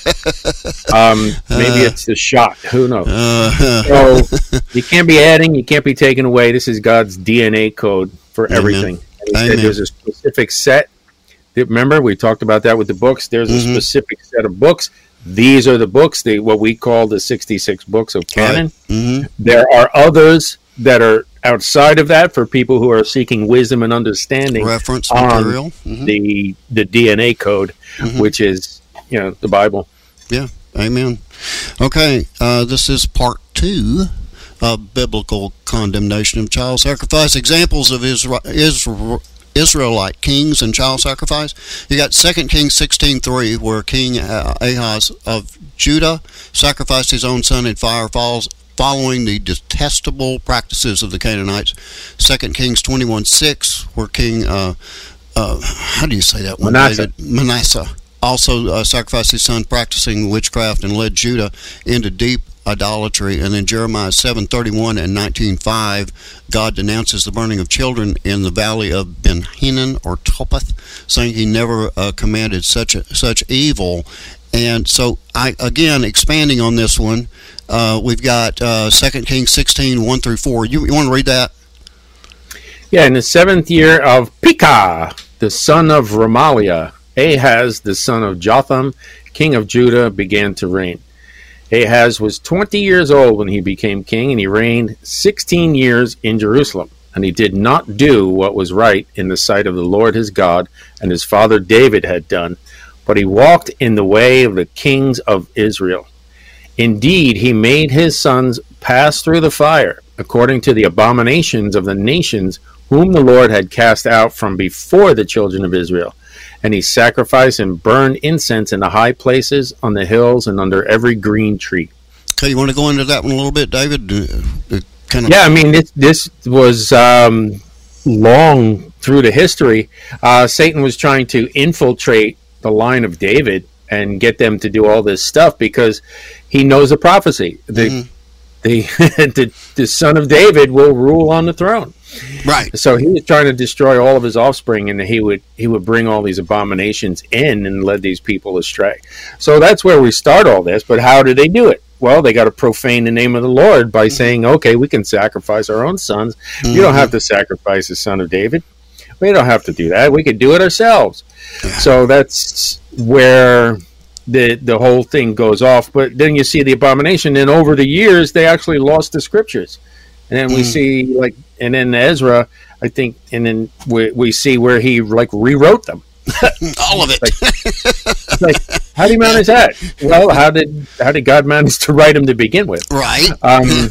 Um, maybe uh, it's the shot. Who knows? Uh, so you can't be adding, you can't be taking away. This is God's D N A code for Amen. everything. And he Amen. said there's a specific set. Remember, we talked about that with the books. There's a mm-hmm. specific set of books. These are the books, the what we call the sixty-six books of canon. Right. Mm-hmm. There are others that are outside of that for people who are seeking wisdom and understanding. Reference on material. Mm-hmm. the the D N A code, mm-hmm. which is, you know, the Bible. Yeah. Amen. Okay. Uh, this is part two of biblical condemnation of child sacrifice. Examples of Israel. Israel Israelite kings and child sacrifice. You got Second Kings sixteen three, where King Ahaz of Judah sacrificed his own son in fire falls following the detestable practices of the Canaanites. Second Kings twenty-one six, where King uh, uh, how do you say that one? Manasseh. David? Manasseh also uh, sacrificed his son practicing witchcraft and led Judah into deep idolatry. And then Jeremiah seven thirty-one and nineteen five, God denounces the burning of children in the valley of Ben Hinnom or Topheth, saying he never uh, commanded such a, such evil. And so, I again, expanding on this one, uh, we've got uh, Second Kings sixteen, one through four. You, you want to read that? Yeah, in the seventh year of Pekah, the son of Remaliah, Ahaz, the son of Jotham, king of Judah, began to reign. Ahaz was twenty years old when he became king, and he reigned sixteen years in Jerusalem. And he did not do what was right in the sight of the Lord his God, and his father David had done, but he walked in the way of the kings of Israel. Indeed, he made his sons pass through the fire, according to the abominations of the nations whom the Lord had cast out from before the children of Israel. And he sacrificed and burned incense in the high places, on the hills, and under every green tree. Okay, you want to go into that one a little bit, David? Uh, kind of. Yeah, I mean, this, this was um, long through the history. Uh, Satan was trying to infiltrate the line of David and get them to do all this stuff because he knows the prophecy. The, mm-hmm. the, the, the son of David will rule on the throne. Right. So he was trying to destroy all of his offspring, and he would he would bring all these abominations in and led these people astray. So that's where we start all this. But how did they do it? Well, they got to profane the name of the Lord by saying, okay, we can sacrifice our own sons. Mm-hmm. You don't have to sacrifice the son of David. We don't have to do that. We could do it ourselves. So that's where the the whole thing goes off. But then you see the abomination, and over the years, they actually lost the scriptures. And then we mm. see, like, and then Ezra, I think, and then we, we see where he, like, rewrote them. All of it. like, like, how do you manage that? Well, how did how did God manage to write them to begin with? Right. Um,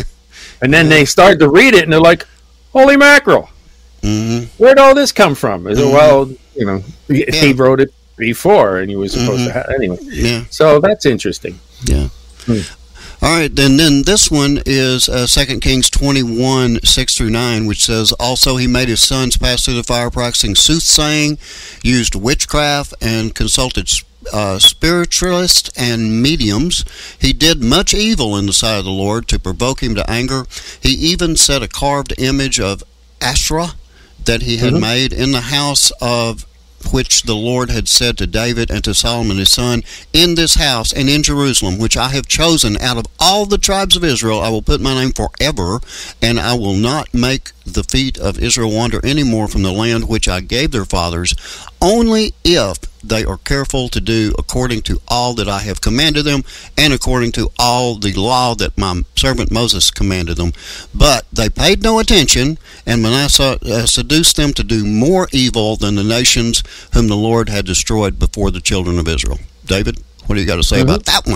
and then they start to read it, and they're like, holy mackerel. Mm-hmm. Where'd all this come from? Mm-hmm. Said, well, you know, he, yeah. he wrote it before, and he was supposed mm-hmm. to have anyway. Yeah. So that's interesting. Yeah. Hmm. All right, then then this one is uh, Second Kings twenty-one, six through nine, which says, also he made his sons pass through the fire, practicing soothsaying, used witchcraft, and consulted uh, spiritualists and mediums. He did much evil in the sight of the Lord to provoke him to anger. He even set a carved image of Asherah that he had mm-hmm. made in the house of which the Lord had said to David and to Solomon his son, in this house and in Jerusalem, which I have chosen out of all the tribes of Israel, I will put my name forever, and I will not make the feet of Israel wander any more from the land which I gave their fathers, only if they are careful to do according to all that I have commanded them, and according to all the law that my servant Moses commanded them. But they paid no attention, and Manasseh uh, seduced them to do more evil than the nations whom the Lord had destroyed before the children of Israel. David, what do you got to say mm-hmm. about that one?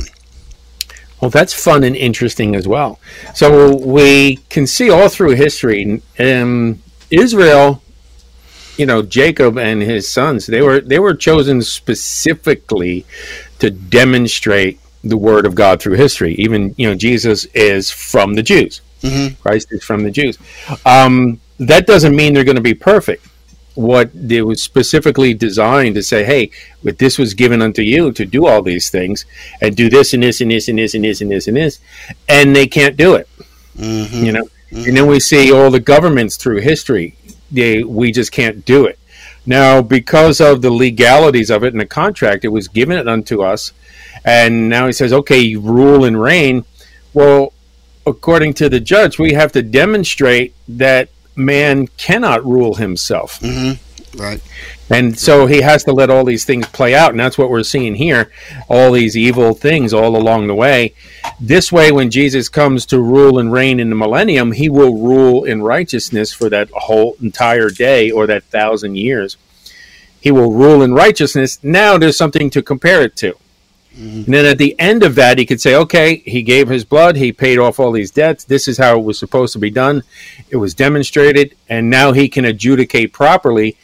Well, that's fun and interesting as well. So we can see all through history, um, Israel, you know, Jacob and his sons, they were they were chosen specifically to demonstrate the word of God through history. Even, you know, Jesus is from the Jews. Mm-hmm. Christ is from the Jews. Um, that doesn't mean they're going to be perfect. What they was specifically designed to say, hey, but this was given unto you to do all these things and do this and this and this and this and this and this and this, and they can't do it. Mm-hmm. You know, mm-hmm. And then we see all the governments through history. They, we just can't do it. Now, because of the legalities of it in the contract, it was given it unto us. And now he says, okay, you rule and reign. Well, according to the judge, we have to demonstrate that man cannot rule himself. Mm-hmm. Right. And so he has to let all these things play out. And that's what we're seeing here. All these evil things all along the way. This way, when Jesus comes to rule and reign in the millennium, he will rule in righteousness for that whole entire day or that thousand years. He will rule in righteousness. Now there's something to compare it to. Mm-hmm. And then at the end of that, he could say, okay, he gave his blood. He paid off all these debts. This is how it was supposed to be done. It was demonstrated. And now he can adjudicate properly,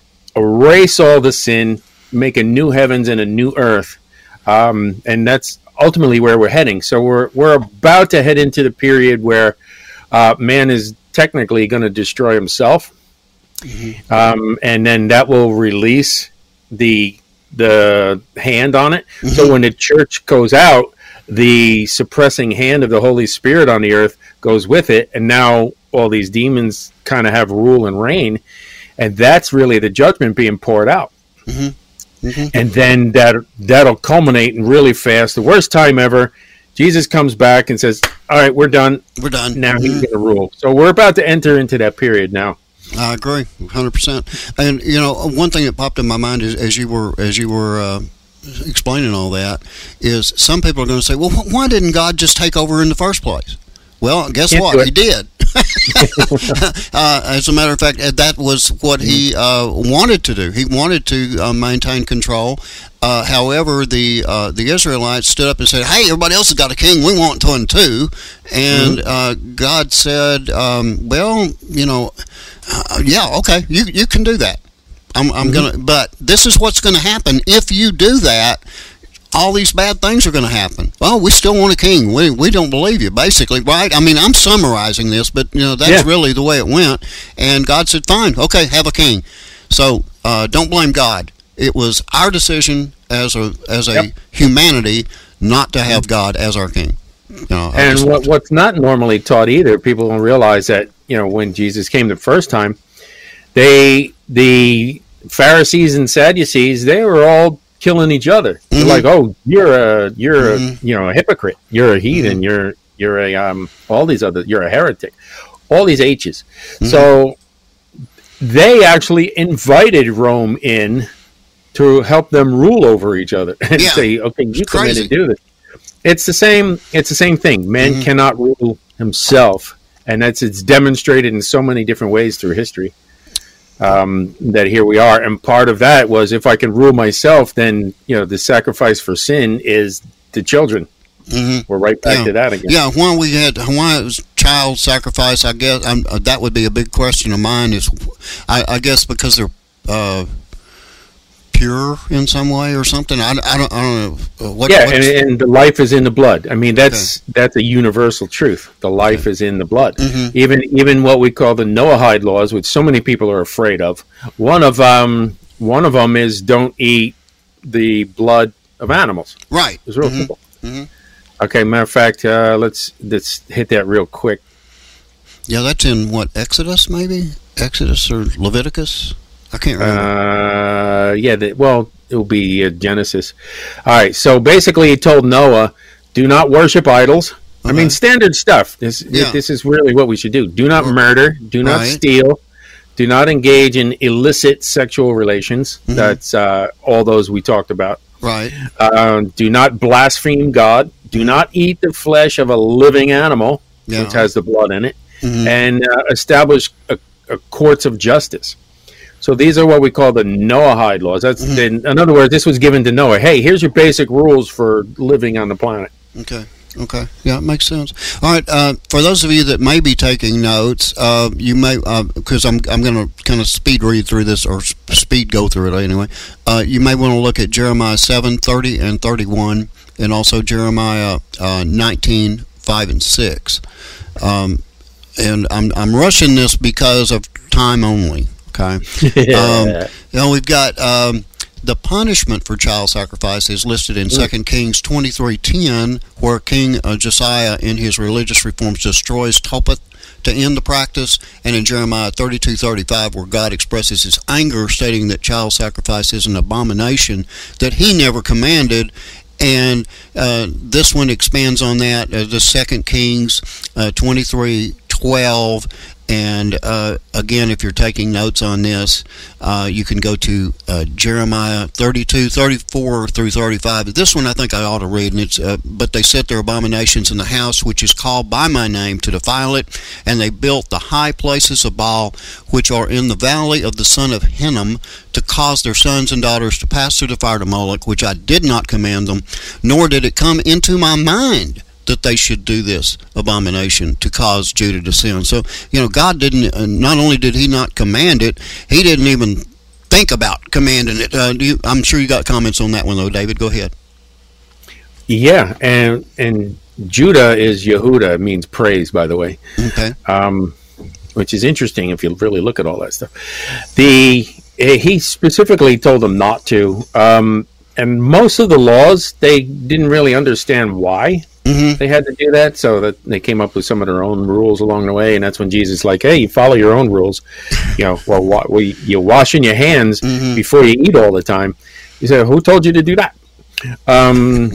erase all the sin, make a new heavens and a new earth. Um, and that's ultimately where we're heading. So we're we're about to head into the period where uh, man is technically going to destroy himself. Mm-hmm. Um, and then that will release the the hand on it. Mm-hmm. So when the church goes out, the suppressing hand of the Holy Spirit on the earth goes with it, and now all these demons kind of have rule and reign, and that's really the judgment being poured out. Mm-hmm. Mm-hmm. And then that that'll culminate in really fast, the worst time ever. Jesus comes back and says, all right, we're done. We're done. Now mm-hmm. he's going to rule. So we're about to enter into that period now. I agree, one hundred percent. And you know, one thing that popped in my mind is, as you were as you were uh, explaining all that, is some people are going to say, "Well, why didn't God just take over in the first place?" Well, guess Can't what? He did. uh, as a matter of fact, that was what he uh, wanted to do. He wanted to uh, maintain control. Uh, however, the uh, the Israelites stood up and said, "Hey, everybody else has got a king. We want one too." And mm-hmm. uh, God said, um, "Well, you know, uh, yeah, okay, you you can do that. I'm, I'm mm-hmm. gonna, but this is what's going to happen if you do that." All these bad things are going to happen. Well, we still want a king. We we don't believe you, basically, right? I mean, I'm summarizing this, but you know that's yeah. really the way it went. And God said, "Fine, okay, have a king." So uh, don't blame God. It was our decision as a as a yep. humanity not to have God as our king. You know, and what what's not normally taught either, people don't realize that you know when Jesus came the first time, they the Pharisees and Sadducees they were all killing each other. Mm-hmm. They're like, oh, you're a you're mm-hmm. a you know a hypocrite. You're a heathen. Mm-hmm. You're you're a um all these other. You're a heretic. All these H's. Mm-hmm. So they actually invited Rome in to help them rule over each other and yeah. say, okay, you come in and do this. It's the same. It's the same thing. Man mm-hmm. cannot rule himself, and that's it's demonstrated in so many different ways through history. Um, that here we are, and part of that was if I can rule myself, then you know the sacrifice for sin is the children. Mm-hmm. We're right back yeah. to that again. Yeah, why we had why it was child sacrifice? I guess I'm, uh, that would be a big question of mine. Is I, I guess because they're uh, pure in some way or something. I, I don't I don't know what. Yeah, and, and the life is in the blood. I mean, that's okay. that's a universal truth. The life okay. is in the blood. Mm-hmm. Even even what we call the Noahide laws, which so many people are afraid of. One of um one of them is don't eat the blood of animals. Right. It's real mm-hmm. simple. Mm-hmm. Okay, matter of fact, uh, let's let's hit that real quick. Yeah, that's in what, Exodus maybe? Exodus or Leviticus? I can't remember. Uh, yeah, the, well, it will be uh, Genesis. All right, so basically he told Noah, do not worship idols. Okay. I mean, standard stuff. This yeah. this is really what we should do. Do not murder. Do not right. steal. Do not engage in illicit sexual relations. Mm-hmm. That's uh, all those we talked about. Right. Uh, do not blaspheme God. Do not eat the flesh of a living animal, yeah. which has the blood in it. Mm-hmm. And uh, establish a, a courts of justice. So these are what we call the Noahide laws. That's mm-hmm. in, in other words, this was given to Noah. Hey, here's your basic rules for living on the planet. Okay. Okay. Yeah, it makes sense. All right. Uh, for those of you that may be taking notes, uh, you may because uh, I'm I'm going to kind of speed read through this or speed go through it anyway. Uh, you may want to look at Jeremiah seven, thirty, and thirty-one, and also Jeremiah uh, nineteen, five, and six. Um, and I'm I'm rushing this because of time only. Okay. Yeah. Um, you know, we've got um, the punishment for child sacrifice is listed in mm. Second Kings twenty-three ten, where King uh, Josiah, in his religious reforms, destroys Tophet to end the practice, and in Jeremiah thirty-two thirty-five, where God expresses his anger, stating that child sacrifice is an abomination that he never commanded. And uh, this one expands on that. Uh, the Second Kings uh, twenty-three twelve. And uh, again, if you're taking notes on this, uh, you can go to uh, Jeremiah thirty-two, thirty-four through thirty-five. This one I think I ought to read. And it's, uh, but they set their abominations in the house which is called by my name to defile it, and they built the high places of Baal which are in the valley of the son of Hinnom, to cause their sons and daughters to pass through the fire to Moloch, which I did not command them, nor did it come into my mind that they should do this abomination to cause Judah to sin. So, you know, God didn't, uh, not only did he not command it, he didn't even think about commanding it. Uh, do you, I'm sure you got comments on that one, though, David. Go ahead. Yeah, and and Judah is Yehuda. It means praise, by the way. Okay. Um, which is interesting if you really look at all that stuff. The He specifically told them not to. Um, and most of the laws, they didn't really understand why mm-hmm. they had to do that, so that they came up with some of their own rules along the way, and that's when Jesus is like, hey, you follow your own rules. You know, well, wa- well you're washing your hands mm-hmm. before you eat all the time. He said, who told you to do that? Um,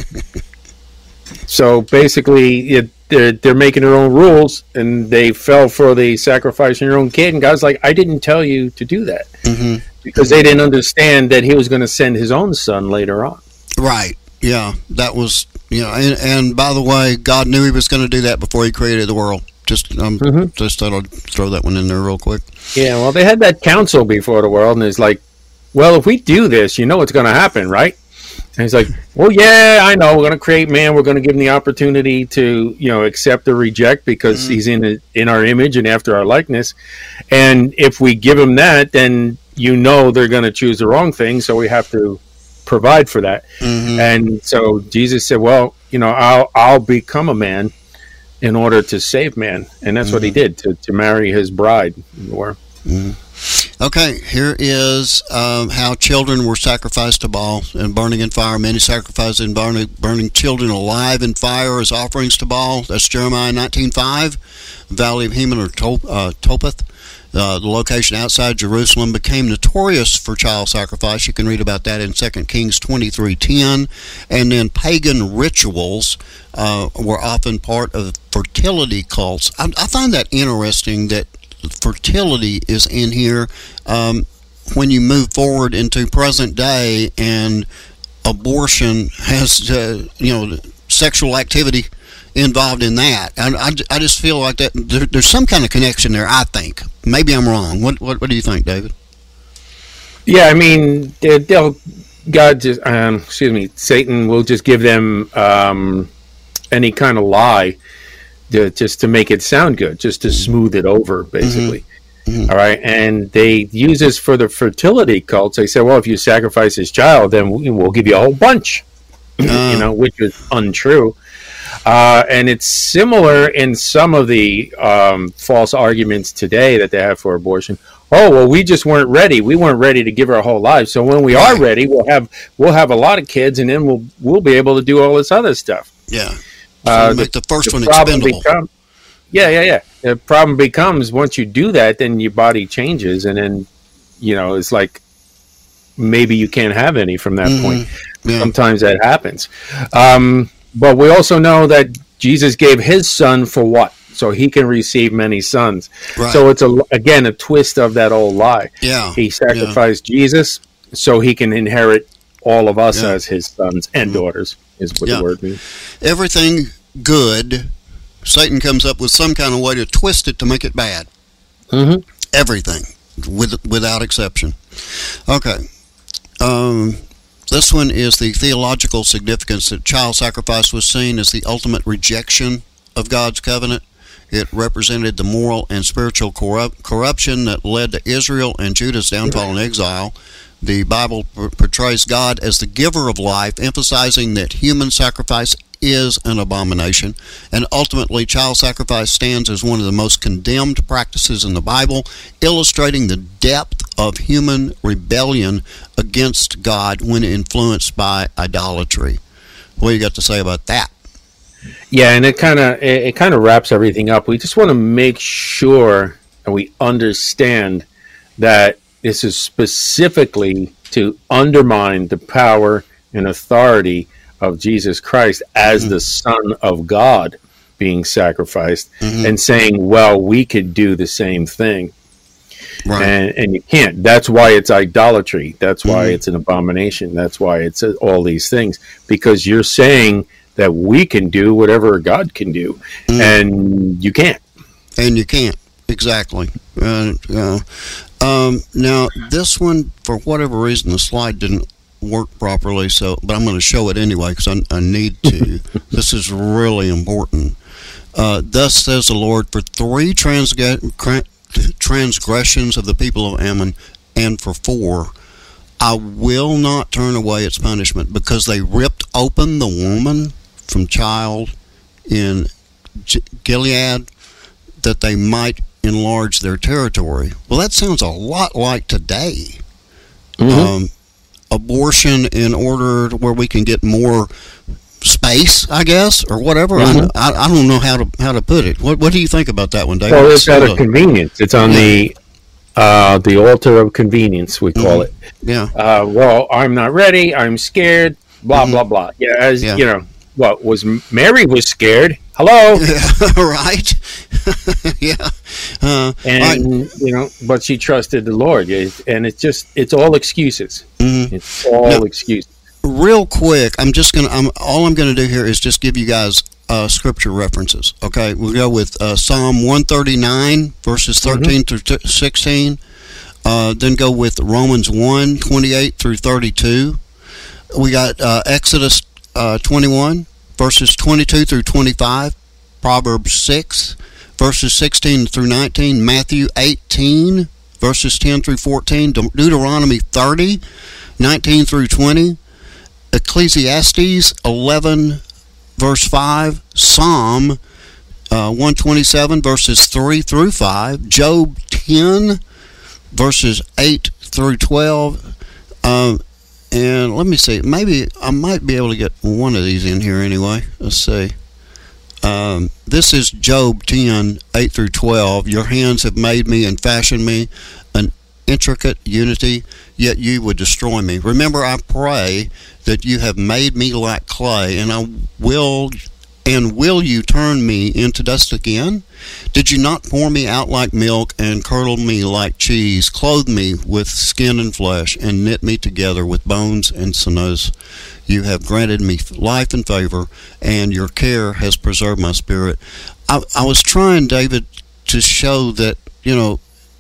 so basically, it, they're, they're making their own rules, and they fell for the sacrificing your own kid, and God's like, I didn't tell you to do that. Mm-hmm. Because they didn't understand that he was going to send his own son later on. Right. Yeah. That was, you know, and, and by the way, God knew he was going to do that before he created the world. Just, um, mm-hmm. just thought I'd throw that one in there real quick. Yeah. Well, they had that council before the world, and it's like, well, if we do this, you know what's going to happen, right? And he's like, well, yeah, I know. We're going to create man. We're going to give him the opportunity to, you know, accept or reject because mm-hmm. he's in in our image and after our likeness. And if we give him that, then you know they're going to choose the wrong thing, so we have to provide for that. Mm-hmm. And so Jesus said, well, you know, I'll I'll become a man in order to save man. And that's mm-hmm. what he did, to, to marry his bride. Mm-hmm. Okay, here is um, how children were sacrificed to Baal and burning in fire. Many sacrificed and burning, burning children alive in fire as offerings to Baal. That's Jeremiah nineteen five, Valley of Hinnom or Top, uh, Topheth. Uh, the location outside Jerusalem became notorious for child sacrifice. You can read about that in Second Kings twenty-three ten. And then pagan rituals uh, were often part of fertility cults. I, I find that interesting that fertility is in here um, when you move forward into present day, and abortion has, uh, you know, sexual activity involved in that. And I, I just feel like that there, there's some kind of connection there, I think. Maybe I'm wrong. What what, what do you think, David? Yeah, I mean, they'll, God just, um, excuse me, Satan will just give them um, any kind of lie to, just to make it sound good, just to smooth it over, basically. Mm-hmm. All right, and they use this for the fertility cults. They say, well, if you sacrifice his child, then we'll give you a whole bunch, uh. you know, which is untrue. Uh, and it's similar in some of the um, false arguments today that they have for abortion. Oh, well, we just weren't ready. We weren't ready to give our whole lives. So when we are ready, we'll have we'll have a lot of kids, and then we'll we'll be able to do all this other stuff. Yeah. So uh, make the, the first the one expendable. Become, yeah, yeah, yeah. The problem becomes once you do that, then your body changes, and then you know it's like maybe you can't have any from that mm-hmm. point. Yeah. Sometimes that happens. Um, But we also know that Jesus gave his son for what? So he can receive many sons. Right. So it's, a again, a twist of that old lie. Yeah. He sacrificed yeah. Jesus so he can inherit all of us yeah. as his sons and mm-hmm. daughters, is what yeah. the word means. Everything good, Satan comes up with some kind of way to twist it to make it bad. Mm-hmm. Everything, with, without exception. Okay. Um... This one is the theological significance that child sacrifice was seen as the ultimate rejection of God's covenant. It represented the moral and spiritual corrupt, corruption that led to Israel and Judah's downfall and exile. The Bible portrays God as the giver of life, emphasizing that human sacrifice is an abomination. And ultimately, child sacrifice stands as one of the most condemned practices in the Bible, illustrating the depth of human rebellion against God when influenced by idolatry. What do you got to say about that? Yeah, and it kind of it, it kind of wraps everything up. We just want to make sure that we understand that this is specifically to undermine the power and authority of Jesus Christ as mm-hmm. the Son of God being sacrificed, mm-hmm. and saying, well, we could do the same thing. Right. And, and you can't. That's why it's idolatry. That's why mm-hmm. it's an abomination. That's why it's uh, all these things. Because you're saying that we can do whatever God can do, mm-hmm. and you can't. And you can't. Exactly. Uh, uh, um, now, this one, for whatever reason, the slide didn't work properly, so but I'm going to show it anyway because I, I need to. This is really important. Uh, Thus says the Lord, for three transg- transgressions of the people of Ammon, and for four, I will not turn away its punishment, because they ripped open the woman from child in G- Gilead, that they might enlarge their territory. Well, that sounds a lot like today. Mm-hmm. Um, Ab- abortion in order to where we can get more space, I guess, or whatever. Mm-hmm. I, I don't know how to how to put it. What What do you think about that one, David? Well, it's out of convenience. It's on yeah. the uh, the altar of convenience, we call mm-hmm. it. Yeah. Uh, well, I'm not ready. I'm scared. Blah mm-hmm. blah blah. Yeah, as yeah. you know, what was Mary was scared. Hello. Yeah, right. yeah. Uh, and right. you know, but she trusted the Lord, and it's just it's all excuses. Mm-hmm. It's all now, excuses. Real quick, I'm just gonna. I'm all I'm gonna do here is just give you guys uh, scripture references. Okay, we'll go with uh, Psalm one thirty-nine verses thirteen mm-hmm. through sixteen. Uh, then go with Romans one twenty-eight through thirty-two. We got uh, Exodus uh, twenty-one verses twenty-two through twenty-five. Proverbs six verses sixteen through nineteen. Matthew eighteen verses ten through fourteen. De- Deuteronomy thirty nineteen through twenty. Ecclesiastes eleven, verse five, Psalm uh, one twenty-seven, verses three through five, Job ten, verses eight through twelve, uh, and let me see, maybe I might be able to get one of these in here anyway. Let's see. Um, this is Job ten, eight through twelve. Your hands have made me and fashioned me, an intricate unity, yet you would destroy me. Remember, I pray that you have made me like clay, and I will, and will you turn me into dust again? Did you not pour me out like milk and curdle me like cheese, clothe me with skin and flesh, and knit me together with bones and sinews? You have granted me life and favor, and your care has preserved my spirit. I, I was trying, David, to show that, you know,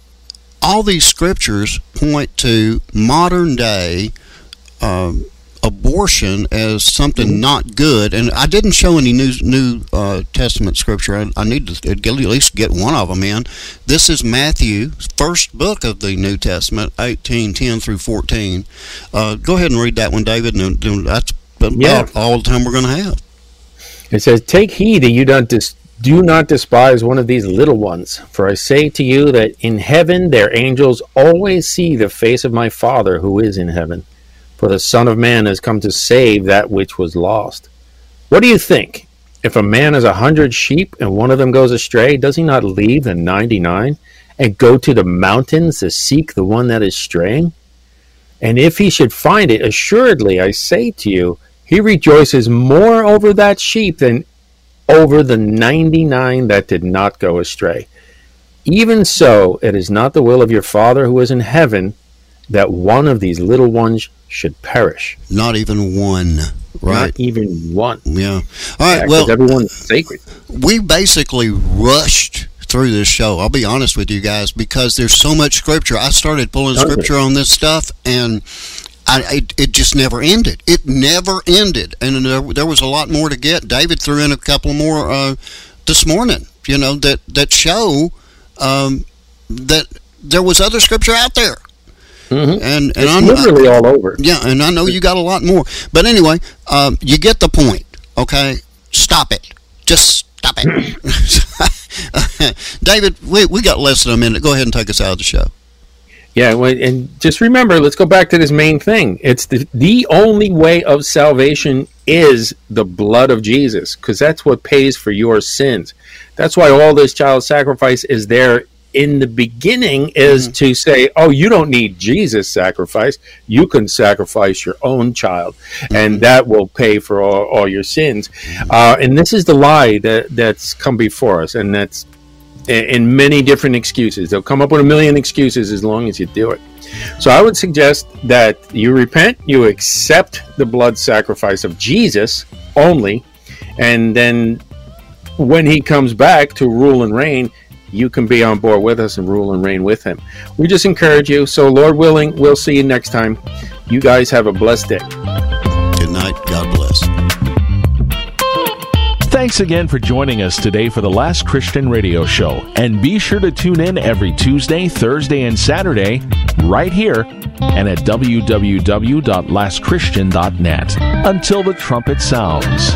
all these scriptures point to modern day um, abortion as something mm-hmm. not good, and I didn't show any new New uh, Testament scripture. I, I need to at least get one of them in. This is Matthew, first book of the New Testament, eighteen ten through fourteen. Uh, go ahead and read that one, David, and, and that's about yeah. all the time we're going to have. It says, "Take heed that you don't dis- do not despise one of these little ones, for I say to you that in heaven their angels always see the face of my Father who is in heaven. For the Son of Man has come to save that which was lost. What do you think? If a man has a hundred sheep and one of them goes astray, does he not leave the ninety-nine and go to the mountains to seek the one that is straying? And if he should find it, assuredly I say to you, he rejoices more over that sheep than over the ninety-nine that did not go astray. Even so, it is not the will of your Father who is in heaven that one of these little ones should perish." Not even one, right? Not even one. Yeah. All right. Yeah, well, everyone's sacred. We basically rushed through this show. I'll be honest with you guys, because there's so much scripture. I started pulling okay. scripture on this stuff, and I, it, it just never ended. It never ended, and there, there was a lot more to get. David threw in a couple more uh, this morning. You know that that show um, that there was other scripture out there. Mm-hmm. And, and it's I'm literally all over. Yeah, and I know you got a lot more. But anyway, um, you get the point, okay? Stop it. Just stop it. David, we, we got less than a minute. Go ahead and take us out of the show. Yeah, and just remember, let's go back to this main thing. It's the, the only way of salvation is the blood of Jesus, because that's what pays for your sins. That's why all this child sacrifice is there in the beginning, is mm-hmm. to say, oh, you don't need Jesus' sacrifice. You can sacrifice your own child, mm-hmm. and that will pay for all, all your sins. Mm-hmm. Uh, and this is the lie that, that's come before us, and that's in many different excuses. They'll come up with a million excuses as long as you do it. So I would suggest that you repent, you accept the blood sacrifice of Jesus only, and then when he comes back to rule and reign, you can be on board with us and rule and reign with him. We just encourage you. So Lord willing, we'll see you next time. You guys have a blessed day. Good night. God bless. Thanks again for joining us today for the Last Christian Radio Show. And be sure to tune in every Tuesday, Thursday, and Saturday right here and at w w w dot last christian dot net. Until the trumpet sounds.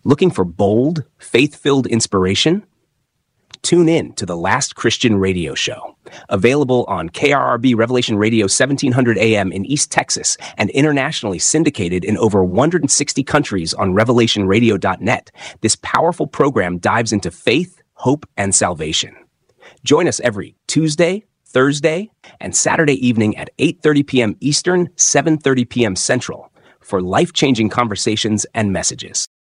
Looking for bold, faith-filled inspiration? Tune in to The Last Christian Radio Show, available on K R R B Revelation Radio seventeen hundred A M in East Texas and internationally syndicated in over one hundred sixty countries on revelation radio dot net. This powerful program dives into faith, hope, and salvation. Join us every Tuesday, Thursday, and Saturday evening at eight thirty p.m. Eastern, seven thirty p.m. Central for life-changing conversations and messages.